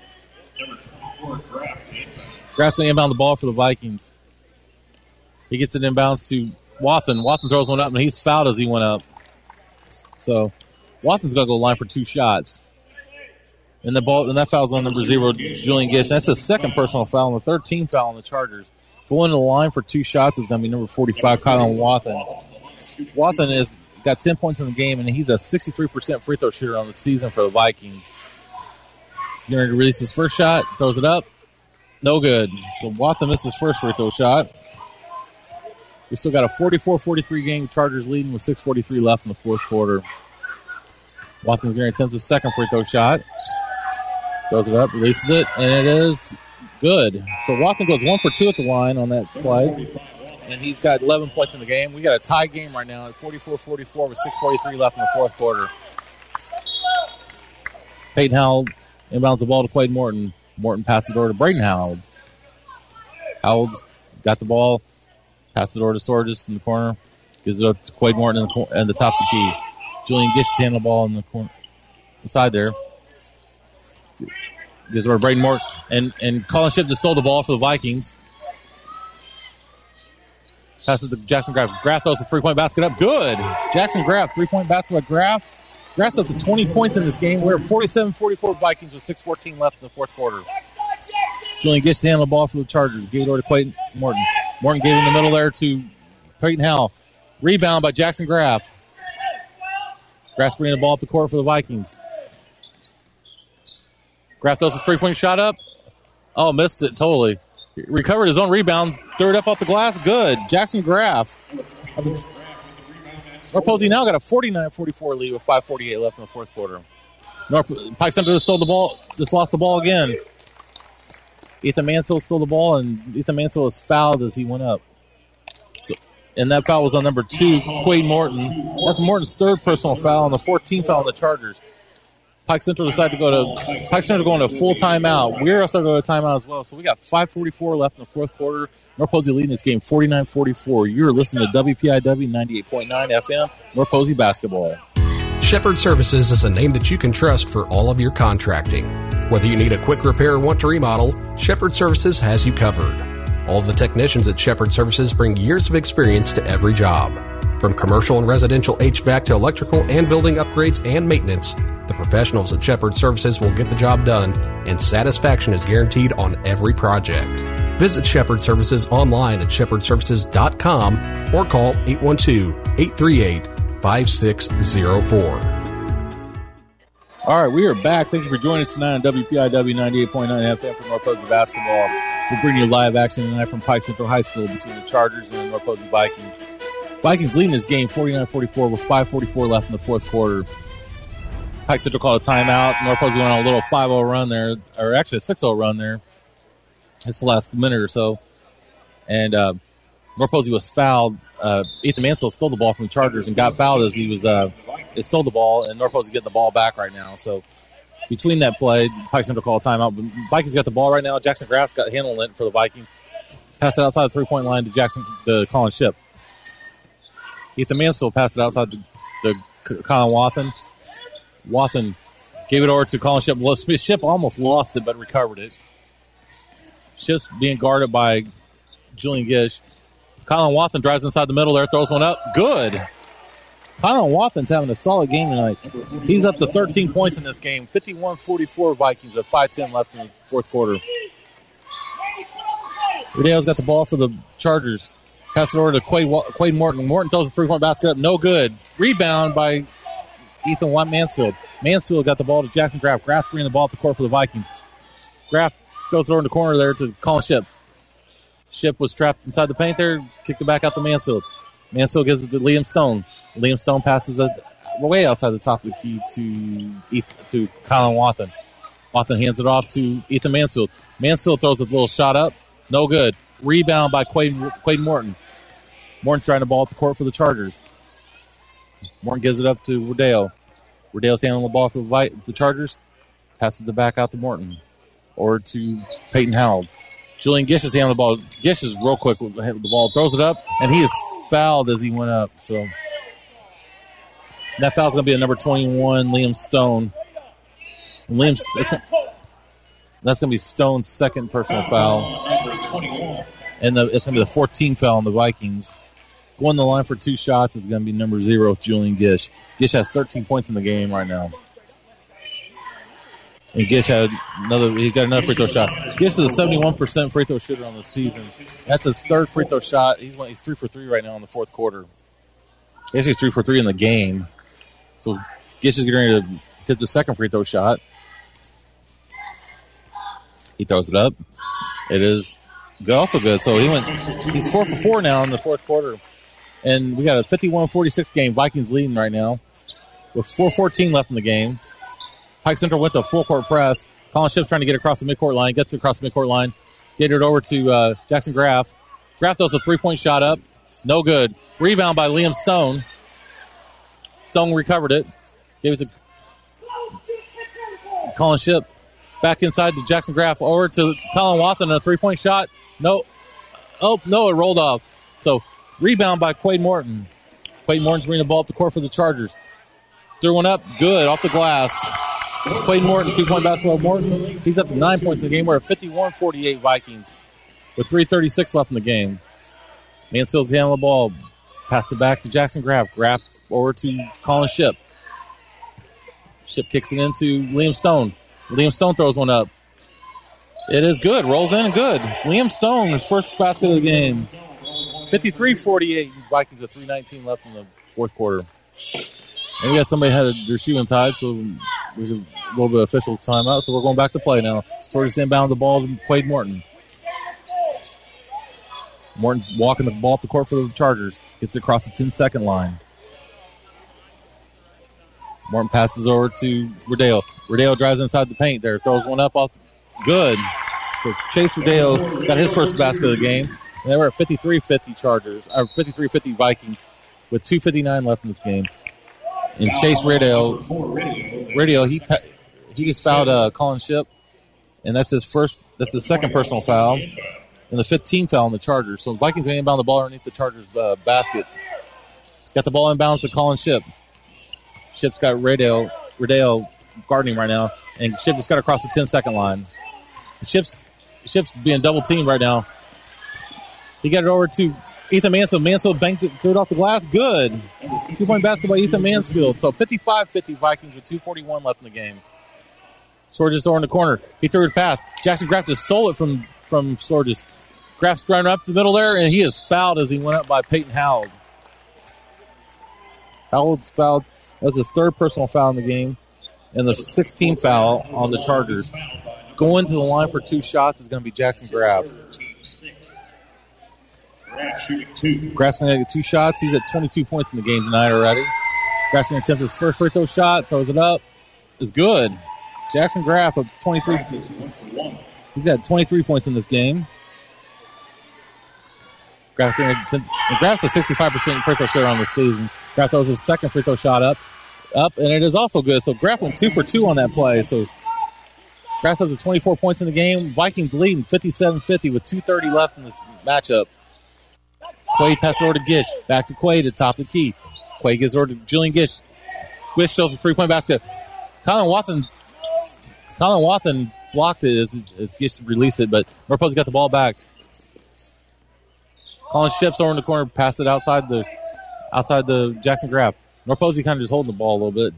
Graff's going to inbound the ball for the Vikings. He gets it inbounds to Wathen. Wathen throws one up, and he's fouled as he went up. So Watson's going to go line for two shots. And the ball, and that foul's on number zero, Julian Gish. That's the second personal foul and the third team foul on the Chargers. Going to the line for two shots is going to be number forty-five, Kylan Watson. Watson has got ten points in the game, and he's a sixty-three percent free throw shooter on the season for the Vikings. Going to release his first shot, throws it up. No good. So Watson missed his first free throw shot. We still got a forty-four forty-three game. Chargers leading with six forty-three left in the fourth quarter. Watson's going to attempt his second free throw shot. Throws it up, releases it, and it is good. So Watson goes one for two at the line on that play, and he's got eleven points in the game. We got a tie game right now at forty-four forty-four with six forty-three left in the fourth quarter. Peyton Howell inbounds the ball to Quade Morton. Morton passes it over to Braden Howell. Howell's got the ball, passes it over to Sorges in the corner, gives it up to Quade Morton in the, cor- in the top of the key. Julian Gish is handling the ball in the corner, inside there. Gives it over to Braden Morton. And, and Colin Ship just stole the ball for the Vikings. Passes to Jackson Graff. Graff throws the three-point basket up. Good. Jackson Graff, three-point basket by Graff. Graff's up to twenty points in this game. We're at forty-seven forty-four Vikings with six fourteen left in the fourth quarter. Julian Gish handling the ball for the Chargers. Gave it over to Quayton Morton. Morton gave it in the middle there to Peyton Howell. Rebound by Jackson Graff. Graff's bringing the ball up the court for the Vikings. Graff throws a three-point shot up. Oh, missed it totally. Recovered his own rebound. Threw it up off the glass. Good. Jackson Graff. North Posey now got a forty-nine forty-four lead with five forty-eight left in the fourth quarter. North Pike Central just stole the ball. Just lost the ball again. Ethan Mansfield stole the ball, and Ethan Mansfield was fouled as he went up. So, and that foul was on number two, Quade Morton. That's Morton's third personal foul and the fourteenth foul on the Chargers. Pike Central decided to go to Pike Central going to a full timeout. We're also going to go to timeout as well. So we got five forty-four left in the fourth quarter. North Posey leading this game forty-nine forty-four. You're listening to W P I W ninety-eight point nine F M, North Posey basketball. Shepherd Services is a name that you can trust for all of your contracting. Whether you need a quick repair or want to remodel, Shepherd Services has you covered. All of the technicians at Shepherd Services bring years of experience to every job. From commercial and residential H V A C to electrical and building upgrades and maintenance, the professionals at Shepherd Services will get the job done, and satisfaction is guaranteed on every project. Visit Shepherd Services online at shepherd services dot com or call eight one two, eight three eight, five six zero four. All right, we are back. Thank you for joining us tonight on W P I W ninety-eight point nine F M for North Posey basketball. We'll bring you live action tonight from Pike Central High School between the Chargers and the North Posey Vikings. Vikings leading this game forty-nine forty-four with five forty-four left in the fourth quarter. Pike Central called a timeout. North Posey went on a little five oh run there, or actually a six oh run there. It's the last minute or so. And uh, North Posey was fouled. Uh, Ethan Mansell stole the ball from the Chargers and got fouled as he was uh, it stole the ball, and North Posey getting the ball back right now. So between that play, Pike Central called a timeout. But Vikings got the ball right now. Jackson Graff's got handling it for the Vikings. Pass it outside the three-point line to Jackson, the Colin Ship. Ethan Mansfield passed it outside to, to Colin Watson. Watson gave it over to Colin Ship. Well, Ship almost lost it, but recovered it. Ship's being guarded by Julian Gish. Colin Watson drives inside the middle there, throws one up. Good. Colin Watson's having a solid game tonight. He's up to thirteen points in this game. fifty-one forty-four Vikings at five ten left in the fourth quarter. Rideo's got the ball for the Chargers. Pass it over to Quade, Quade Morton. Morton throws a three-point basket up. No good. Rebound by Ethan Watt Mansfield. Mansfield got the ball to Jackson Graff. Graff bringing the ball up the court for the Vikings. Graff throws it over in the corner there to Colin Ship. Ship was trapped inside the paint there. Kicked it back out to Mansfield. Mansfield gives it to Liam Stone. Liam Stone passes it way outside the top of the key to to Colin Watson. Watson hands it off to Ethan Mansfield. Mansfield throws a little shot up. No good. Rebound by Quade, Quade Morton. Morton's trying to ball up the court for the Chargers. Morton gives it up to Rodeo. Rodeo's handling the ball for the, the Chargers. Passes it back out to Morton. Or to Peyton Howell. Julian Gish is handling the ball. Gish is real quick with the ball. Throws it up, and he is fouled as he went up. So and that foul's going to be a number twenty-one, Liam Stone. And Liam, that's, that's going to be Stone's second personal foul. And the, it's going to be the fourteenth foul on the Vikings. Going to the line for two shots is going to be number zero, Julian Gish. Gish has thirteen points in the game right now. And Gish had another, he got another free throw shot. Gish is a seventy-one percent free throw shooter on the season. That's his third free throw shot. He's he's three for three right now in the fourth quarter. Gish is three for three in the game. So Gish is getting ready to tip the second free throw shot. He throws it up. It is also good. So he went, he's four for four now in the fourth quarter. And we got a fifty-one forty-six game. Vikings leading right now with four fourteen left in the game. Pike Central went to a full-court press. Colin Ships trying to get across the midcourt line. Gets across the midcourt line. Get it over to uh, Jackson Graff. Graff throws a three-point shot up. No good. Rebound by Liam Stone. Stone recovered it. Gave it to Colin Ship. Back inside to Jackson Graff. Over to Colin Watson. A three-point shot. No. Oh, no, it rolled off. So, rebound by Quade Morton. Quade Morton's bringing the ball up the court for the Chargers. Threw one up. Good. Off the glass. Quade Morton, two-point basketball. Morton, he's up to nine points in the game. We're at fifty-one forty-eight Vikings with three thirty-six left in the game. Mansfield's handling the ball. Pass it back to Jackson Graff. Graff over to Colin Ship. Ship kicks it into Liam Stone. Liam Stone throws one up. It is good. Rolls in and good. Liam Stone, his first basket of the game. fifty-three forty-eight Vikings with three nineteen left in the fourth quarter. And we got somebody had their shoe tied, so we have a little bit of official timeout. So we're going back to play now. So we're just inbound the ball to Quade Morton. Morton's walking the ball up the court for the Chargers. Gets it across the ten-second line. Morton passes over to Rodeo. Rodeo drives inside the paint there. Throws one up off. Good. So Chase Rodeo got his first basket of the game. And they were at fifty-three fifty Chargers, or fifty-three fifty Vikings with two fifty-nine left in this game. And Chase Radio, Radio, he he just fouled uh, Colin Ship, and that's his first, that's his second personal foul, and the fifteenth foul on the Chargers. So the Vikings going to inbound the ball underneath the Chargers uh, basket. Got the ball inbounds to Colin Ship. Ship's got Radio, Radio guarding right now, and Ship just got across the ten-second line. Ship's Ship's being double teamed right now. He got it over to Ethan Mansfield. Mansfield banked it, threw it off the glass. Good. Two-point basketball, Ethan Mansfield. So fifty-five fifty Vikings with two forty-one left in the game. Sorges over in the corner. He threw it past. Jackson Graff just stole it from, from Sorges. Graff's driving up the middle there, and he is fouled as he went up by Peyton Howell. Howell's fouled. That was his third personal foul in the game. And the sixteenth foul on the Chargers. Going to the line for two shots is going to be Jackson Graff. Graff's going to get two shots. He's at twenty-two points in the game tonight already. Graff's going to attempt his first free throw shot. Throws it up. It's good. Jackson Graff of twenty-three. He's got twenty-three points in this game. Graff, and Graff's a sixty-five percent free throw shooter on the season. Graff throws his second free throw shot up. Up, and it is also good. So Graff went two for two on that play. So Graff's up to twenty-four points in the game. Vikings leading fifty-seven fifty with two thirty left in this matchup. Quade passes over to Gish. Back to Quade at top of the key. Quade gives over to Julian Gish. Gish shows a three-point basket. Colin Watson Colin Watson blocked it as Gish released it, but North Posey got the ball back. Colin Ships over in the corner, pass it outside the outside the Jackson Graff. North Posey kind of just holding the ball a little bit.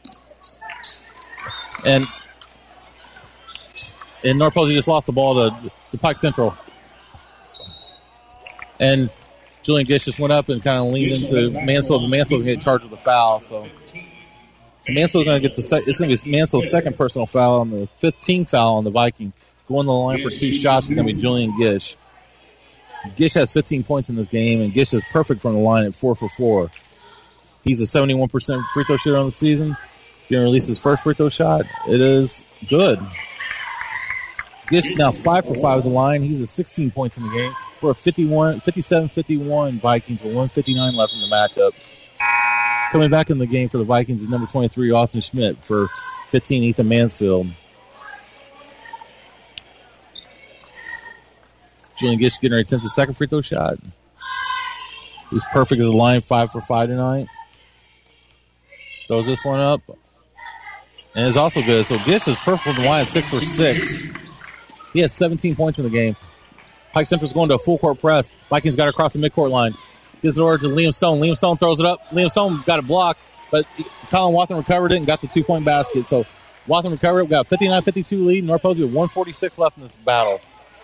And and North Posey just lost the ball to, to Pike Central. And Julian Gish just went up and kind of leaned into Mansfield, but Mansfield's going to get charged with a foul. So, so Mansfield's going to get the sec- it's going to be Mansfield's second personal foul on the fifteenth foul on the Vikings. Going to the line for two shots is going to be Julian Gish. Gish has fifteen points in this game, and Gish is perfect from the line at four for four. He's a seventy-one percent free throw shooter on the season. He's going to release his first free throw shot. It is good. Gish now five for five at the line. He's at sixteen points in the game. We're at fifty-one, fifty-seven fifty-one Vikings with one fifty-nine left in the matchup. Coming back in the game for the Vikings is number twenty-three, Austin Schmidt. For fifteen, Ethan Mansfield. Julian Gish getting ready to attempt the second free throw shot. He's perfect at the line, five for five tonight. Throws this one up. And it's also good. So Gish is perfect at the line at six for six. He has seventeen points in the game. Pike Central's going to a full court press. Vikings got across the midcourt line. Gives it over to Liam Stone. Liam Stone throws it up. Liam Stone got it blocked, but Colin Watson recovered it and got the two-point basket. So Watson recovered it. We got a fifty-nine fifty-two lead. North Posey with one forty-six left in this battle.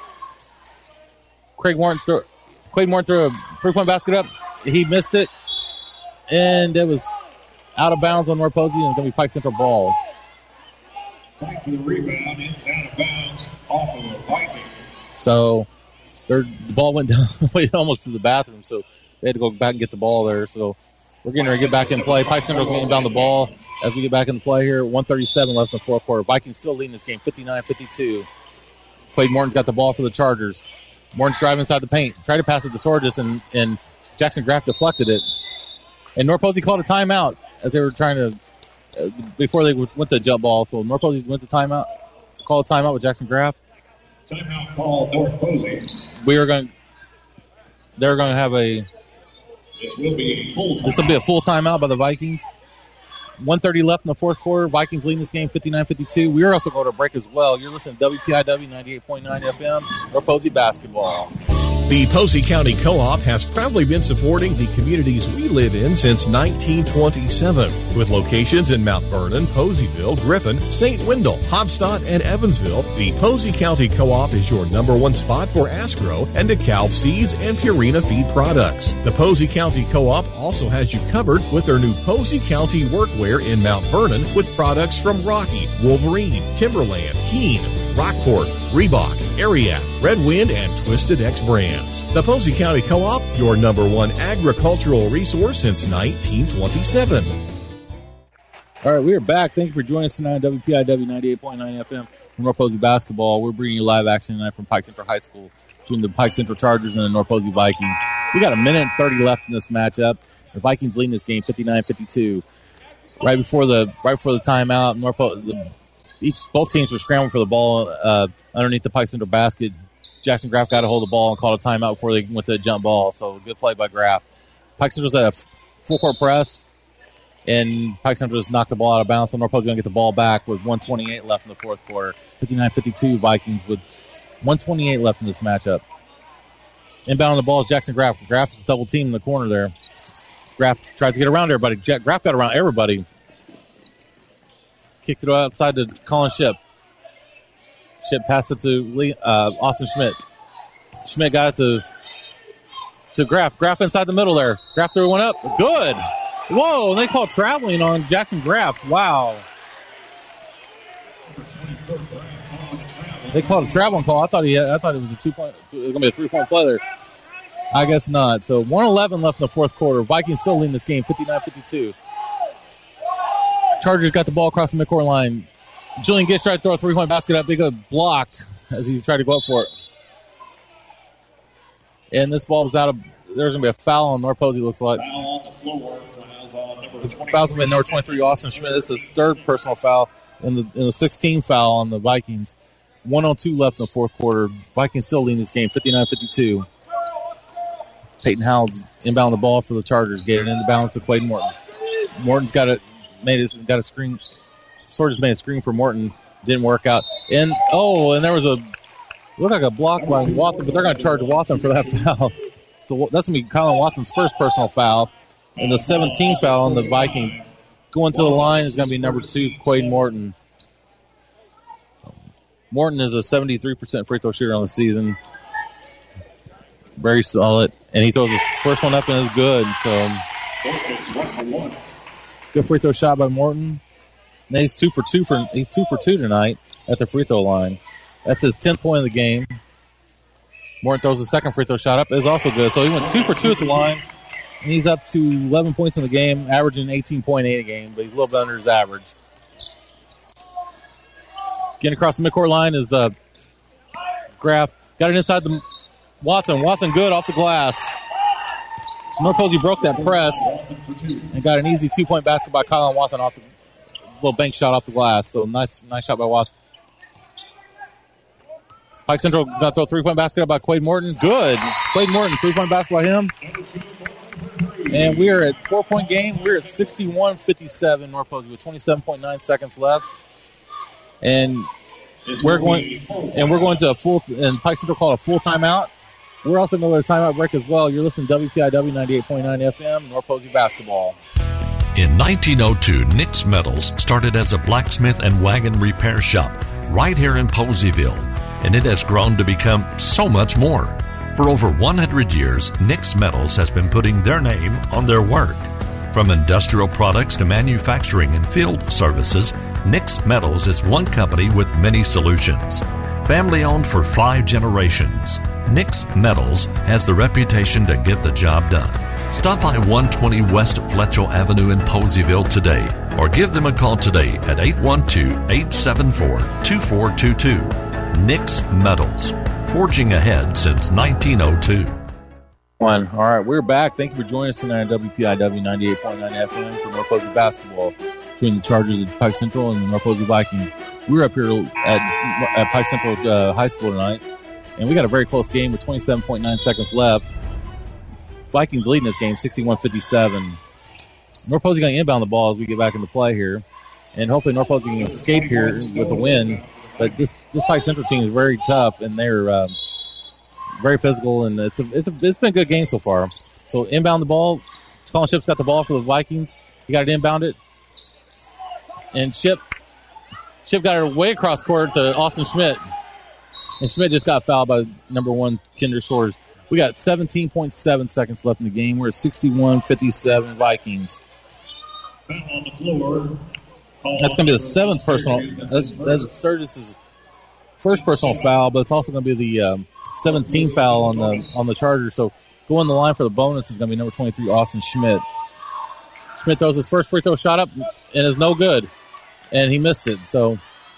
Craig Morton threw, Quade Morton threw a three-point basket up. He missed it, and it was out of bounds on North Posey, and it's going to be Pike Central ball. Fight for the rebound. It's out of bounds off of the Viking. So their, the ball went down almost to the bathroom, so they had to go back and get the ball there. So we're getting ready to get back in play. Pike Central's getting down the ball as we get back in play here. one thirty-seven left in the fourth quarter. Vikings still leading this game, fifty-nine fifty-two. Quade Morton's got the ball for the Chargers. Morton's driving inside the paint. Tried to pass it to Sorgis, and, and Jackson Graff deflected it. And North Posey called a timeout as they were trying to, uh, before they went to jump ball. So North Posey went to timeout, called a timeout with Jackson Graff. Timeout call North Posey. We are going, they're going to have a, This will be a full timeout. This will be a full timeout by the Vikings. one thirty left in the fourth quarter. Vikings leading this game fifty-nine fifty-two. We are also going to break as well. You're listening to W P I W ninety-eight point nine F M, North Posey basketball. The Posey County Co-op has proudly been supporting the communities we live in since nineteen twenty-seven, with locations in Mount Vernon, Poseyville, Griffin, Saint Wendell, Hobstadt, and Evansville. The Posey County Co-op is your number one spot for Asgrow and DeKalb seeds and Purina feed products. The Posey County Co-op also has you covered with their new Posey County workwear in Mount Vernon with products from Rocky, Wolverine, Timberland, Keen, Rockport, Reebok, Ariat, Red Wind, and Twisted X brands. The Posey County Co-op, your number one agricultural resource since nineteen twenty-seven. All right, we are back. Thank you for joining us tonight on W P I W ninety-eight point nine F M from North Posey basketball. We're bringing you live action tonight from Pike Central High School between the Pike Central Chargers and the North Posey Vikings. We got a minute and thirty left in this matchup. The Vikings leading this game fifty-nine fifty-two. Right before the right before the timeout, North Posey, each both teams were scrambling for the ball uh, underneath the Pike Central basket. Jackson Graff got a hold of the ball and called a timeout before they went to the jump ball. So good play by Graff. Pike Central's at a full court press, and Pike Central just knocked the ball out of bounds. So North Posey's going to get the ball back with one twenty-eight left in the fourth quarter. fifty-nine fifty-two Vikings with one twenty-eight left in this matchup. Inbound on the ball is Jackson Graff. Graff is a double team in the corner there. Graff tried to get around everybody. Jack Graff got around everybody. Kicked it outside to Colin Ship. Ship passed it to Lee, uh, Austin Schmidt. Schmidt got it to, to Graff. Graff inside the middle there. Graff threw one up. Good. Whoa, and they called traveling on Jackson Graff. Wow. They called a traveling call. I thought he had, I thought it was a two point. It was going to be a three point play there. I guess not. So one eleven left in the fourth quarter. Vikings still leading this game, fifty-nine fifty-two. Chargers got the ball across the midcourt line. Julian Gish tried to throw a three-point basket up. They got blocked as he tried to go up for it. And this ball was out of. There's going to be a foul on North Posey, looks like. Foul on the floor. Fouls on number twenty. Foul's going to be number twenty-three, Austin Schmidt. It's his third personal foul and the, and the sixteenth foul on the Vikings. one oh two left in the fourth quarter. Vikings still leading this game, fifty-nine fifty-two. Peyton Howell inbound the ball for the Chargers. Get it into balance to Quade Morton. Morton's got it. Made it, got a screen. Sort of just made a screen for Morton. Didn't work out. And, oh, and there was a, looked like a block by Watson, but they're going to charge Watson for that foul. So that's going to be Colin Watson's first personal foul. And the seventeenth foul on the Vikings. Going to the line is going to be number two, Quade Morton. Morton is a seventy-three percent free throw shooter on the season. Very solid. And he throws his first one up and it's good. So, good free throw shot by Morton. And he's two for two for he's two for two tonight at the free throw line. That's his tenth point of the game. Morton throws the second free throw shot up. It's also good. So he went two for two at the line. And he's up to eleven points in the game, averaging eighteen point eight a game, but he's a little bit under his average. Getting across the midcourt line is uh, Graff. Got it inside the Watson. Watson good off the glass. North Posey broke that press and got an easy two-point basket by Colin Watson off the little bank shot off the glass. So nice, nice shot by Watson. Pike Central going to throw a three-point basket up by Quade Morton. Good. Quade Morton, three-point basket by him. And we are at four-point game. We're at sixty-one fifty-seven North Posey with twenty-seven point nine seconds left. And we're going and we're going to a full and Pike Central called a full timeout. We're also going to go to a timeout break as well. You're listening to W P I W ninety-eight point nine F M, North Posey Basketball. In nineteen oh two, Nick's Metals started as a blacksmith and wagon repair shop right here in Poseyville, and it has grown to become so much more. For over one hundred years, Nick's Metals has been putting their name on their work. From industrial products to manufacturing and field services, Nick's Metals is one company with many solutions. Family owned for five generations, Nick's Metals has the reputation to get the job done. Stop by one twenty West Fletchell Avenue in Poseyville today, or give them a call today at eight one two, eight seven four, two four two two. Nick's Metals, forging ahead since nineteen oh two. One. All right, we're back. Thank you for joining us tonight on W P I W ninety-eight point nine F M for North Posey Basketball between the Chargers of Pike Central and the North Posey Vikings. We're up here at, at Pike Central uh, High School tonight, and we got a very close game with twenty-seven point nine seconds left. Vikings leading this game sixty-one fifty-seven. North Posey going to inbound the ball as we get back into play here, and hopefully North Posey can escape here with a win. But this this Pike Central team is very tough, and they're um, very physical, and it's a, it's a, it's been a good game so far. So inbound the ball. Colin Ship's got the ball for the Vikings. He got it inbounded, and Ship Ship got it way across court to Austin Schmidt, and Schmidt just got fouled by number one Kinder Swords. We got seventeen point seven seconds left in the game. We're at sixty-one fifty-seven Vikings. On the floor. That's going to be the seventh personal. That's, that's Sturgis's first personal foul, but it's also going to be the um, seventeenth foul on the on the Chargers. So going the line for the bonus is going to be number twenty-three, Austin Schmidt. Schmidt throws his first free throw shot up and is no good, and he missed it. So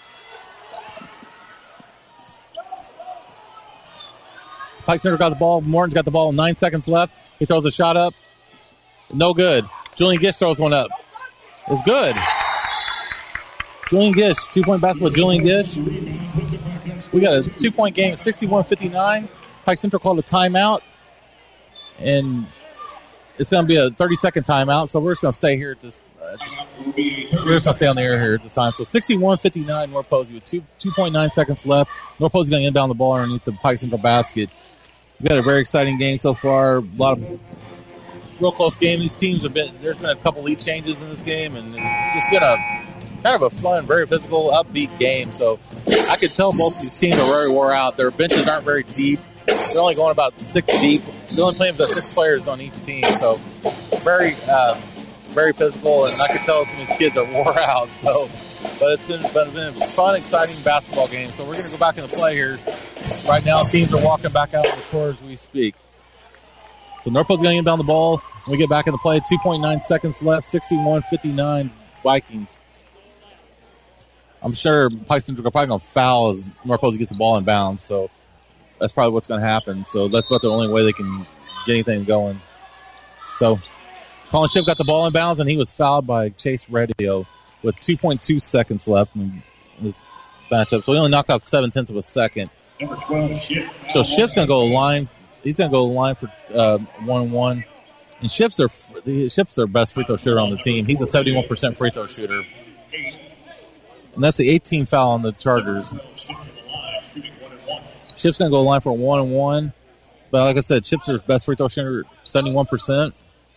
Pike Center got the ball. Morton's got the ball. Nine seconds left. He throws a shot up. No good. Julian Gish throws one up. It's good. Julian Gish, two-point basketball. Julian Gish. We got a two-point game, sixty-one fifty-nine. Pike Central called a timeout, and it's going to be a thirty-second timeout, so we're just going to stay here at this. Uh, just, we're just going to stay on the air here at this time. So sixty-one fifty-nine, North Posey with two, two point nine seconds left. North Posey going to inbound the ball underneath the Pike Central basket. We've got a very exciting game so far. A lot of real close game. These teams have been, there's been a couple lead changes in this game, and it's just been a kind of a fun, very physical, upbeat game. So I could tell both these teams are very wore out. Their benches aren't very deep. They're only going about six deep. They're only playing with six players on each team. So very, uh, very physical, and I could tell some of these kids are wore out. So, but it's been, but it's been a fun, exciting basketball game. So we're going to go back into play here. Right now, teams are walking back out of the court as we speak. So North Posey's going to inbound the ball. When we get back into play, two point nine seconds left, sixty-one fifty-nine Vikings. I'm sure Pike Central are probably going to foul as North Posey gets the ball in bounds, so that's probably what's going to happen. So that's about the only way they can get anything going. So Colin Ship got the ball in bounds, and he was fouled by Chase Radio with two point two seconds left in this matchup. So he only knocked out seven-tenths of a second. Number twelve, Ship. So Ship's going to go line. He's going to go line for uh, one one. And Ship's their, Ship's their best free throw shooter on the team. He's a seventy-one percent free throw shooter. And that's the eighteenth foul on the Chargers. Ship's going to go line for a one and one. But like I said, Ship's their best free throw shooter, seventy-one percent.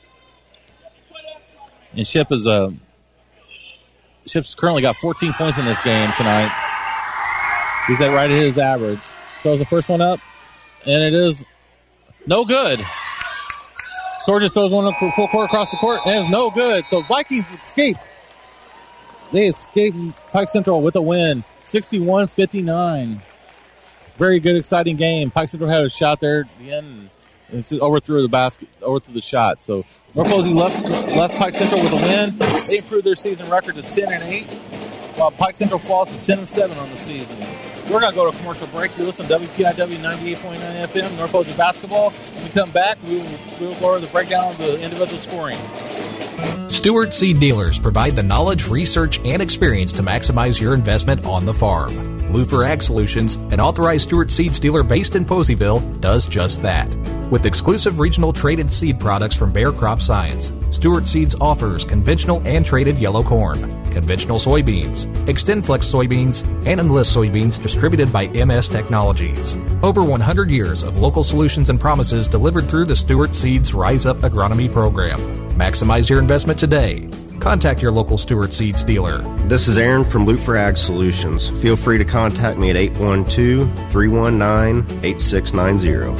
And Ship is a, Ship's currently got fourteen points in this game tonight. He's at right at his average. Throws the first one up, and it is no good. Sword just throws one up full court across the court, and it's no good. So Vikings escape. They escape Pike Central with a win, sixty-one fifty-nine. Very good, exciting game. Pike Central had a shot there at the end, and it's overthrew the basket, overthrew the shot. So North Posey left left Pike Central with a win. They improved their season record to ten and eight, while Pike Central falls to ten and seven on the season. We're going to go to a commercial break. You listen to W P I W ninety-eight point nine F M, North Posey Basketball. When we come back, we will, we will go over the breakdown of the individual scoring. Stewart Seed Dealers provide the knowledge, research, and experience to maximize your investment on the farm. Lufer Ag Solutions, an authorized Stewart Seeds dealer based in Poseyville, does just that. With exclusive regional traded seed products from Bayer Crop Science, Stewart Seeds offers conventional and traded yellow corn, conventional soybeans, XtendFlex soybeans, and Enlist soybeans distributed by M S Technologies. Over one hundred years of local solutions and promises delivered through the Stewart Seeds Rise Up Agronomy program. Maximize your investment today. Contact your local Stewart Seeds dealer. This is Aaron from Lufer Ag Solutions. Feel free to contact me at eight one two, three one nine, eight six nine zero.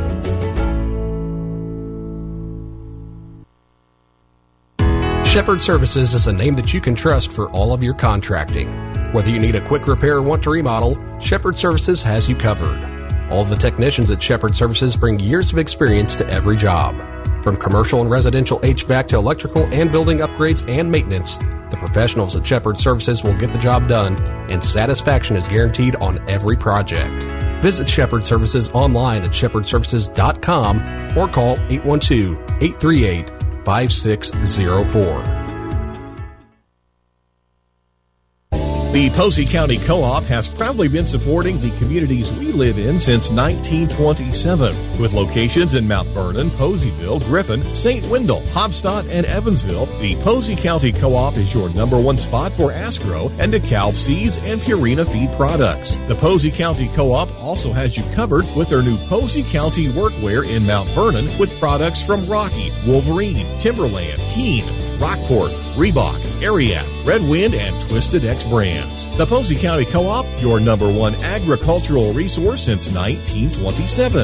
Shepherd Services is a name that you can trust for all of your contracting. Whether you need a quick repair or want to remodel, Shepherd Services has you covered. All of the technicians at Shepherd Services bring years of experience to every job. From commercial and residential H V A C to electrical and building upgrades and maintenance, the professionals at Shepherd Services will get the job done, and satisfaction is guaranteed on every project. Visit Shepherd Services online at shepherd services dot com or call eight one two, eight three eight, five six zero four. The Posey County Co-op has proudly been supporting the communities we live in since nineteen twenty-seven, with locations in Mount Vernon, Poseyville, Griffin, Saint Wendell, Hobstadt, and Evansville. The Posey County Co-op is your number one spot for Asgrow and DeKalb seeds and Purina feed products. The Posey County Co-op also has you covered with their new Posey County Workwear in Mount Vernon with products from Rocky, Wolverine, Timberland, Keen, Rockport, Reebok, Ariat, Red Wind, and Twisted X brands. The Posey County Co-op, your number one agricultural resource since nineteen twenty-seven.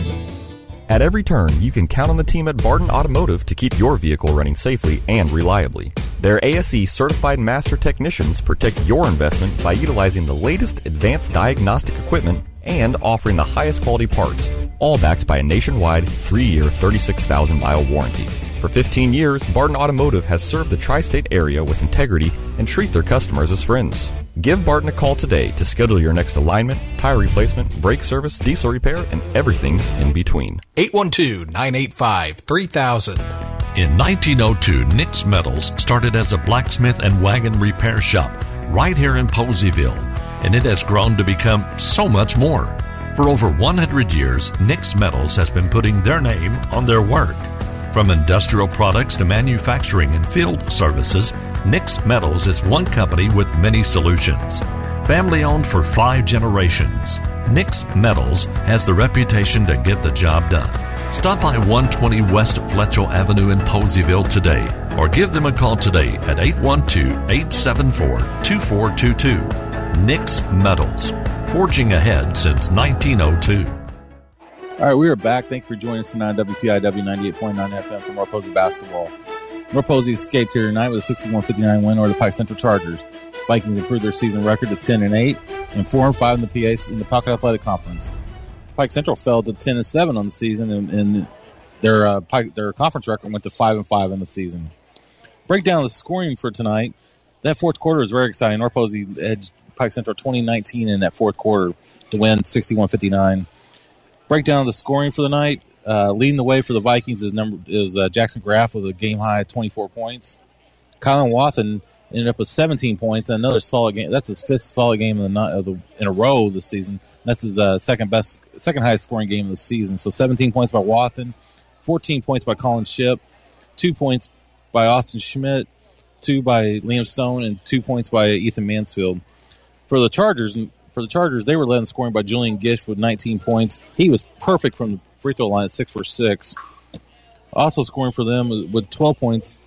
At every turn, you can count on the team at Barton Automotive to keep your vehicle running safely and reliably. Their A S E certified master technicians protect your investment by utilizing the latest advanced diagnostic equipment and offering the highest quality parts, all backed by a nationwide three-year, thirty-six thousand mile warranty. For fifteen years, Barton Automotive has served the tri-state area with integrity and treat their customers as friends. Give Barton a call today to schedule your next alignment, tire replacement, brake service, diesel repair, and everything in between. eight one two, nine eight five, three thousand. In nineteen oh two, Nick's Metals started as a blacksmith and wagon repair shop right here in Poseyville, and it has grown to become so much more. For over one hundred years, Nick's Metals has been putting their name on their work. From industrial products to manufacturing and field services, Nick's Metals is one company with many solutions. Family owned for five generations, Nick's Metals has the reputation to get the job done. Stop by one twenty West Fletchell Avenue in Poseyville today, or give them a call today at eight one two, eight seven four, two four two two. Nick's Metals, forging ahead since nineteen oh two. All right, we are back. Thank you for joining us tonight on W P I W ninety-eight point nine F M for North Posey basketball. North Posey escaped here tonight with a sixty-one fifty-nine win over the Pike Central Chargers. Vikings improved their season record to ten and eight and four and five in the P A in the Pocket Athletic Conference. Pike Central fell to ten and seven on the season, and, and their uh, Pike, their conference record went to five and five in the season. Breakdown of the scoring for tonight. That fourth quarter was very exciting. North Posey edged Pike Central twenty nineteen in that fourth quarter to win sixty-one fifty-nine. Breakdown of the scoring for the night. Uh, leading the way for the Vikings is number is uh, Jackson Graff with a game high of twenty-four points. Colin Wathen ended up with seventeen points and another solid game. That's his fifth solid game in, the, of the, in a row this season. That's his uh, second best, second highest scoring game of the season. So seventeen points by Wathen, fourteen points by Colin Shipp, two points by Austin Schmidt, two by Liam Stone, and two points by Ethan Mansfield. For the Chargers, for the Chargers, they were led in scoring by Julian Gish with nineteen points. He was perfect from the free throw line at six for six. Also scoring for them with twelve points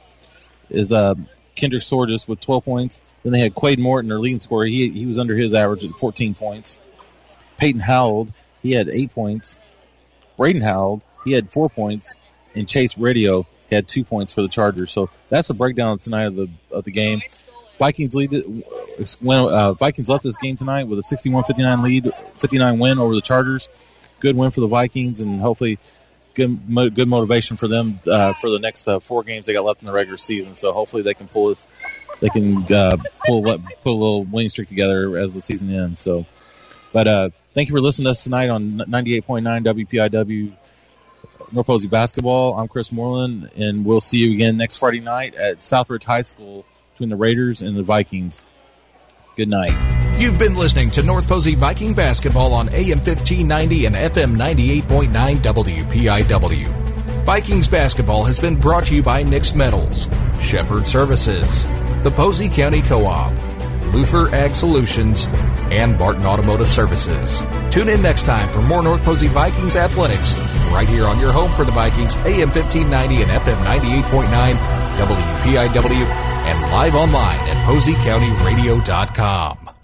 is uh, Kendrick Sorges with twelve points. Then they had Quade Morton, their leading scorer. He he was under his average at fourteen points. Peyton Howell, he had eight points. Braden Howell, he had four points. And Chase Radio had two points for the Chargers. So that's the breakdown tonight of the of the game. Vikings lead. When uh, Vikings left this game tonight with a sixty-one fifty-nine lead, fifty-nine win over the Chargers. Good win for the Vikings, and hopefully good good motivation for them uh, for the next uh, four games they got left in the regular season. So hopefully they can pull this, they can uh, pull pull a little winning streak together as the season ends. So, but uh, thank you for listening to us tonight on ninety-eight point nine W P I W North Posey basketball. I'm Chris Moreland, and we'll see you again next Friday night at Southbridge High School between the Raiders and the Vikings. Good night. You've been listening to North Posey Viking basketball on A M fifteen ninety and F M ninety-eight point nine W P I W. Vikings basketball has been brought to you by Nick's Metals, Shepherd Services, the Posey County Co-op, Lufer Ag Solutions, and Barton Automotive Services. Tune in next time for more North Posey Vikings athletics right here on your home for the Vikings, A M fifteen ninety and F M ninety-eight point nine W P I W, and live online at posey county radio dot com.